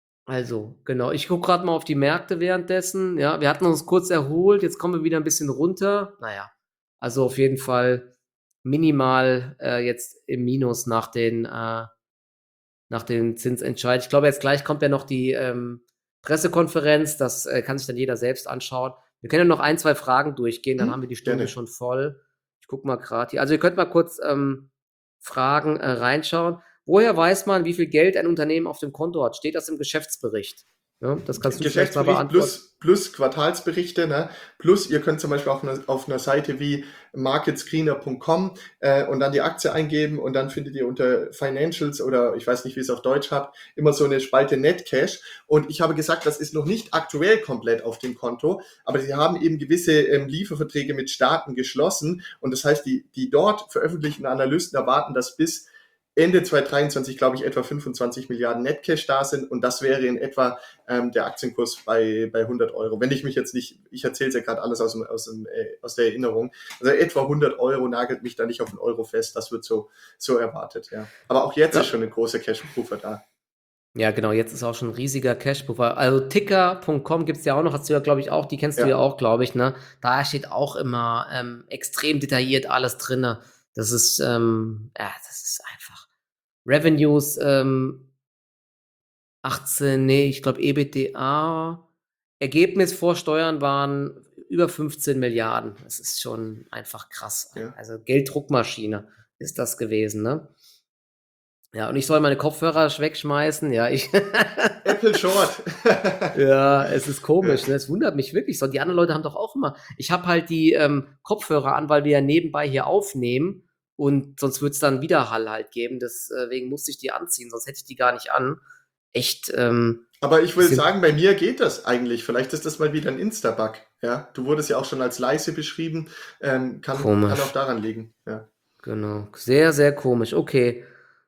also genau. Ich gucke gerade mal auf die Märkte währenddessen. Ja, wir hatten uns kurz erholt, jetzt kommen wir wieder ein bisschen runter. Naja, also auf jeden Fall minimal äh, jetzt im Minus nach den, äh, nach den Zinsentscheid. Ich glaube, jetzt gleich kommt ja noch die ähm, Pressekonferenz, das äh, kann sich dann jeder selbst anschauen. Wir können ja noch ein, zwei Fragen durchgehen, dann hm, haben wir die Stunde gerne. Schon voll. gucke mal gerade hier. Also ihr könnt mal kurz ähm, Fragen äh, reinschauen. Woher weiß man, wie viel Geld ein Unternehmen auf dem Konto hat? Steht das im Geschäftsbericht? Ja, das kannst du vielleicht mal Geschäftsbericht beantworten. plus, plus Quartalsberichte, ne? Plus ihr könnt zum Beispiel auf einer, auf einer Seite wie market screener punkt com äh, und dann die Aktie eingeben und dann findet ihr unter Financials oder ich weiß nicht, wie es auf Deutsch habt, immer so eine Spalte Netcash. Und ich habe gesagt, das ist noch nicht aktuell komplett auf dem Konto, aber sie haben eben gewisse ähm, Lieferverträge mit Staaten geschlossen und das heißt, die, die dort veröffentlichten Analysten erwarten, dass bis Ende zwanzig dreiundzwanzig, glaube ich, etwa fünfundzwanzig Milliarden Netcash da sind und das wäre in etwa ähm, der Aktienkurs bei, bei hundert Euro. Wenn ich mich jetzt nicht, ich erzähle es ja gerade alles aus, dem, aus, dem, äh, aus der Erinnerung, also etwa hundert Euro, nagelt mich da nicht auf den Euro fest, das wird so, so erwartet, ja. Aber auch jetzt Ja. ist schon ein großer Cash-Puffer da. Ja, genau, jetzt ist auch schon ein riesiger Cash-Puffer. Also ticker punkt com gibt es ja auch noch, hast du ja, glaube ich, auch, die kennst Ja. du ja auch, glaube ich, ne? Da steht auch immer ähm, extrem detailliert alles drin. Das ist, ähm, ja, das ist einfach. Revenues, ähm, achtzehn, nee, ich glaube EBITDA, Ergebnis vor Steuern waren über fünfzehn Milliarden. Das ist schon einfach krass. Ja. Also Gelddruckmaschine ist das gewesen, ne? Ja, und ich soll meine Kopfhörer wegschmeißen. Ja, ich. Apple Short. Ja, es ist komisch, ne? Es wundert mich wirklich so. Die anderen Leute haben doch auch immer. Ich habe halt die ähm, Kopfhörer an, weil wir ja nebenbei hier aufnehmen und sonst würde es dann Widerhall halt geben. Deswegen musste ich die anziehen, sonst hätte ich die gar nicht an. Echt. Ähm, Aber ich will sind- sagen, bei mir geht das eigentlich. Vielleicht ist das mal wieder ein Insta-Bug. Ja, du wurdest ja auch schon als leise beschrieben. Ähm, kann, Komisch. kann auch daran liegen. Ja. Genau. Sehr, sehr komisch. Okay.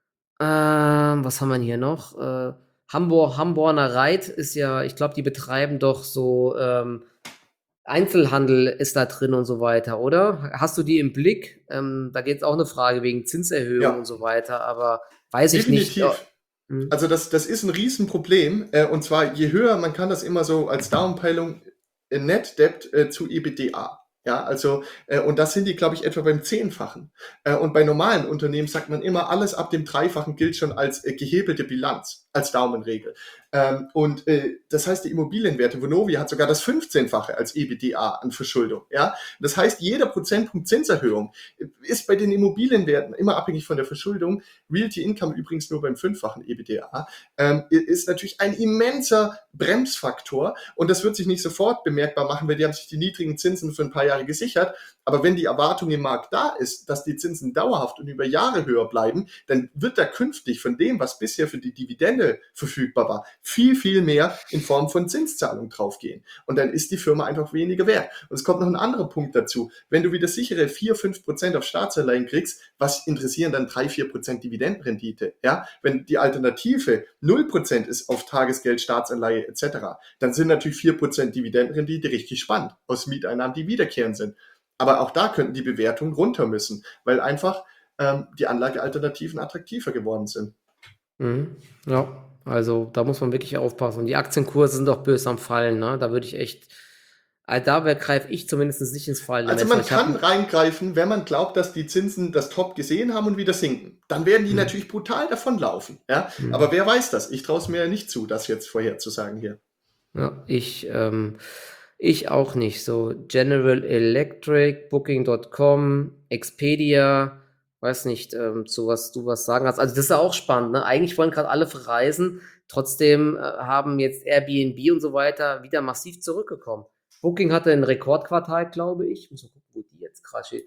Ähm, was haben wir denn hier noch? Äh, Hamburg, Hamborner Reit ist ja, ich glaube, die betreiben doch so ähm, Einzelhandel ist da drin und so weiter, oder? Hast du die im Blick? Ähm, da geht es auch eine Frage wegen Zinserhöhung Ja. und so weiter, aber weiß ich nicht. Definitiv. Oh, hm. Also das, das ist ein Riesenproblem. Äh, und zwar, je höher, man kann das immer so als Daumenpeilung äh, Net Debt äh, zu EBITDA. Ja, also, äh, und das sind die, glaube ich, etwa beim Zehnfachen. Äh, und bei normalen Unternehmen sagt man immer, alles ab dem Dreifachen gilt schon als äh, gehebelte Bilanz, als Daumenregel. Ähm, und äh, das heißt, die Immobilienwerte, Vonovia hat sogar das fünfzehnfache als EBITDA an Verschuldung. Ja, das heißt, jeder Prozentpunkt Zinserhöhung ist bei den Immobilienwerten immer abhängig von der Verschuldung. Realty Income übrigens nur beim fünffachen EBITDA, ähm, ist natürlich ein immenser Bremsfaktor und das wird sich nicht sofort bemerkbar machen, weil die haben sich die niedrigen Zinsen für ein paar Jahre gesichert. Aber wenn die Erwartung im Markt da ist, dass die Zinsen dauerhaft und über Jahre höher bleiben, dann wird da künftig von dem, was bisher für die Dividende verfügbar war, viel, viel mehr in Form von Zinszahlung draufgehen. Und dann ist die Firma einfach weniger wert. Und es kommt noch ein anderer Punkt dazu. Wenn du wieder sichere vier, fünf Prozent auf Staatsanleihen kriegst, was interessieren dann drei, vier Prozent Dividendenrendite? Ja? Wenn die Alternative null Prozent ist auf Tagesgeld, Staatsanleihe et cetera, dann sind natürlich vier Prozent Dividendenrendite richtig spannend aus Mieteinnahmen, die wiederkehrend sind. Aber auch da könnten die Bewertungen runter müssen, weil einfach ähm, die Anlagealternativen attraktiver geworden sind. Mhm. Ja, also da muss man wirklich aufpassen. Und die Aktienkurse sind doch böse am Fallen, ne? Da würde ich echt, also da greife ich zumindest nicht ins Fallen. Also man kann reingreifen, wenn man glaubt, dass die Zinsen das Top gesehen haben und wieder sinken. Dann werden die Hm. natürlich brutal davonlaufen. Ja? Hm. Aber wer weiß das? Ich traue es mir ja nicht zu, das jetzt vorherzusagen hier. Ja, ich, ähm, ich auch nicht. So General Electric, Booking Punkt com, Expedia, weiß nicht, ähm, zu was du was sagen hast. Also das ist ja auch spannend, ne? Eigentlich wollen gerade alle verreisen, trotzdem äh, haben jetzt Airbnb und so weiter wieder massiv zurückgekommen. Booking hatte ein Rekordquartal, glaube ich. Ich muss mal gucken, wo die jetzt gerade steht.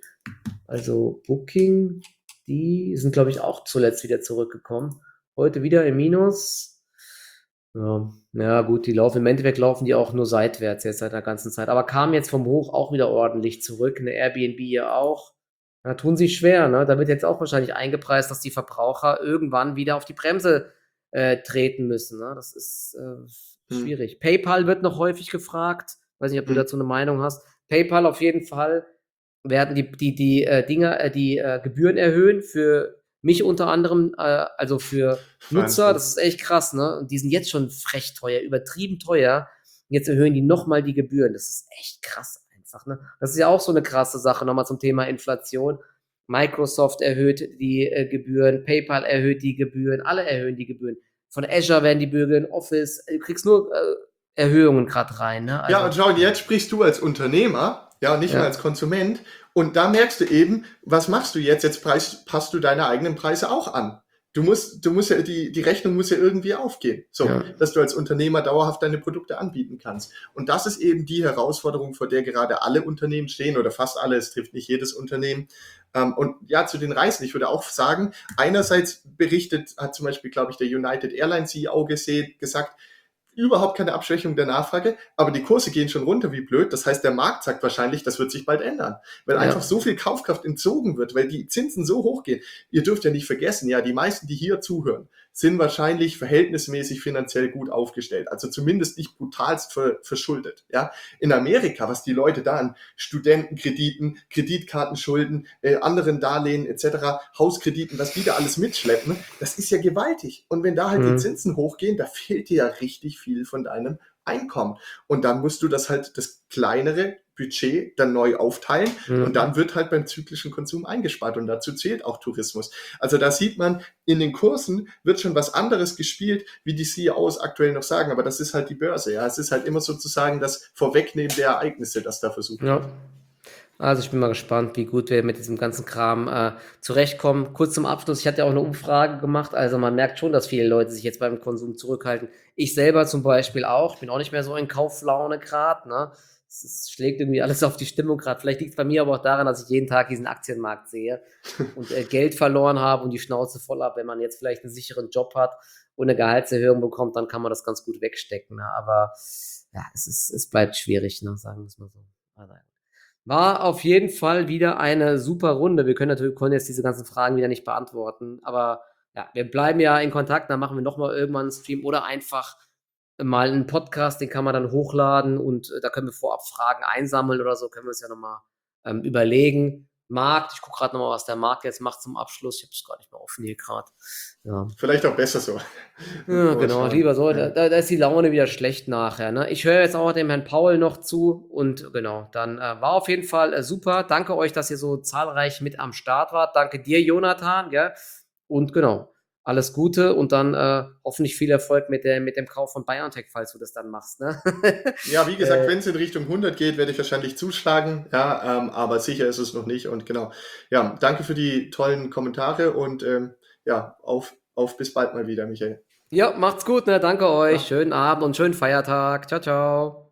Also Booking, die sind, glaube ich, auch zuletzt wieder zurückgekommen. Heute wieder im Minus. Ja, ja, gut, die laufen, im Endeffekt laufen die auch nur seitwärts jetzt seit der ganzen Zeit, aber kamen jetzt vom Hoch auch wieder ordentlich zurück, eine Airbnb ja auch. Da tun sich schwer, ne? Da wird jetzt auch wahrscheinlich eingepreist, dass die Verbraucher irgendwann wieder auf die Bremse äh, treten müssen, ne? Das ist äh, Hm. schwierig. PayPal wird noch häufig gefragt. Weiß nicht, ob du Hm. dazu eine Meinung hast. PayPal auf jeden Fall werden die, die, die äh, Dinger, äh, die äh, Gebühren erhöhen für mich unter anderem, äh, also für Nutzer, Wahnsinn. das ist echt krass, ne? Und die sind jetzt schon frech teuer, übertrieben teuer. Jetzt erhöhen die nochmal die Gebühren. Das ist echt krass einfach, ne? Das ist ja auch so eine krasse Sache, nochmal zum Thema Inflation. Microsoft erhöht die äh, Gebühren, PayPal erhöht die Gebühren, alle erhöhen die Gebühren. Von Azure werden die Gebühren, Office, du kriegst nur äh, Erhöhungen gerade rein, ne? Also, Ja, und schau, jetzt sprichst du als Unternehmer. ja, nicht mehr Ja. als Konsument. Und da merkst du eben, was machst du jetzt? Jetzt preis, passt du deine eigenen Preise auch an. Du musst, du musst ja, die, die Rechnung muss ja irgendwie aufgehen. So, Ja. dass du als Unternehmer dauerhaft deine Produkte anbieten kannst. Und das ist eben die Herausforderung, vor der gerade alle Unternehmen stehen oder fast alle. Es trifft nicht jedes Unternehmen. Ähm, und ja, zu den Reisen. Ich würde auch sagen, einerseits berichtet, hat zum Beispiel, glaube ich, der United Airlines C E O gesehen, gesagt, überhaupt keine Abschwächung der Nachfrage, aber die Kurse gehen schon runter wie blöd. Das heißt, der Markt sagt wahrscheinlich, das wird sich bald ändern, weil Ja. einfach so viel Kaufkraft entzogen wird, weil die Zinsen so hoch gehen. Ihr dürft ja nicht vergessen, ja, die meisten, die hier zuhören, sind wahrscheinlich verhältnismäßig finanziell gut aufgestellt, also zumindest nicht brutalst ver- verschuldet. Ja, in Amerika, was die Leute da an Studentenkrediten, Kreditkartenschulden, äh, anderen Darlehen et cetera, Hauskrediten, was die da alles mitschleppen, das ist ja gewaltig. Und wenn da halt die Mhm. Zinsen hochgehen, da fehlt dir ja richtig viel von deinem Einkommen. Und dann musst du das halt, das kleinere Budget dann neu aufteilen Mhm. und dann wird halt beim zyklischen Konsum eingespart und dazu zählt auch Tourismus. Also da sieht man, in den Kursen wird schon was anderes gespielt, wie die C E Os aktuell noch sagen, aber das ist halt die Börse, ja. Es ist halt immer sozusagen das Vorwegnehmen der Ereignisse, das da versucht wird. Ja. Also ich bin mal gespannt, wie gut wir mit diesem ganzen Kram äh, zurechtkommen. Kurz zum Abschluss, ich hatte ja auch eine Umfrage gemacht, also man merkt schon, dass viele Leute sich jetzt beim Konsum zurückhalten. Ich selber zum Beispiel auch, bin auch nicht mehr so in Kauflaune gerade, ne? Es, es schlägt irgendwie alles auf die Stimmung gerade. Vielleicht liegt es bei mir aber auch daran, dass ich jeden Tag diesen Aktienmarkt sehe und äh, Geld verloren habe und die Schnauze voll habe. Wenn man jetzt vielleicht einen sicheren Job hat und eine Gehaltserhöhung bekommt, dann kann man das ganz gut wegstecken. Ne? Aber ja, es, ist, es bleibt schwierig, ne? Sagen wir es mal so. Also, war auf jeden Fall wieder eine super Runde. Wir können natürlich können jetzt diese ganzen Fragen wieder nicht beantworten, aber ja, wir bleiben ja in Kontakt, dann machen wir noch mal irgendwann einen Stream oder einfach mal einen Podcast, den kann man dann hochladen und äh, da können wir vorab Fragen einsammeln oder so, können wir uns ja noch mal ähm, überlegen. Markt, ich gucke gerade noch mal, was der Markt jetzt macht zum Abschluss. Ich habe es gar nicht mehr offen hier gerade. Ja. Vielleicht auch besser so. Ja, Mal genau, schauen. lieber so. Da, Ja. da da ist die Laune wieder schlecht nachher. Ne? Ich höre jetzt auch dem Herrn Paul noch zu und genau, dann äh, war auf jeden Fall äh, super. Danke euch, dass ihr so zahlreich mit am Start wart. Danke dir, Jonathan. Gell? Und genau, alles Gute und dann äh, hoffentlich viel Erfolg mit, der, mit dem Kauf von BioNTech, falls du das dann machst. Ne? Ja, wie gesagt, äh, wenn es in Richtung hundert geht, werde ich wahrscheinlich zuschlagen, ja, ähm, aber sicher ist es noch nicht und genau. Ja, danke für die tollen Kommentare und ähm, ja, auf, auf bis bald mal wieder, Michael. ja, macht's gut. Ne? Danke euch. Ja. Schönen Abend und schönen Feiertag. Ciao, ciao.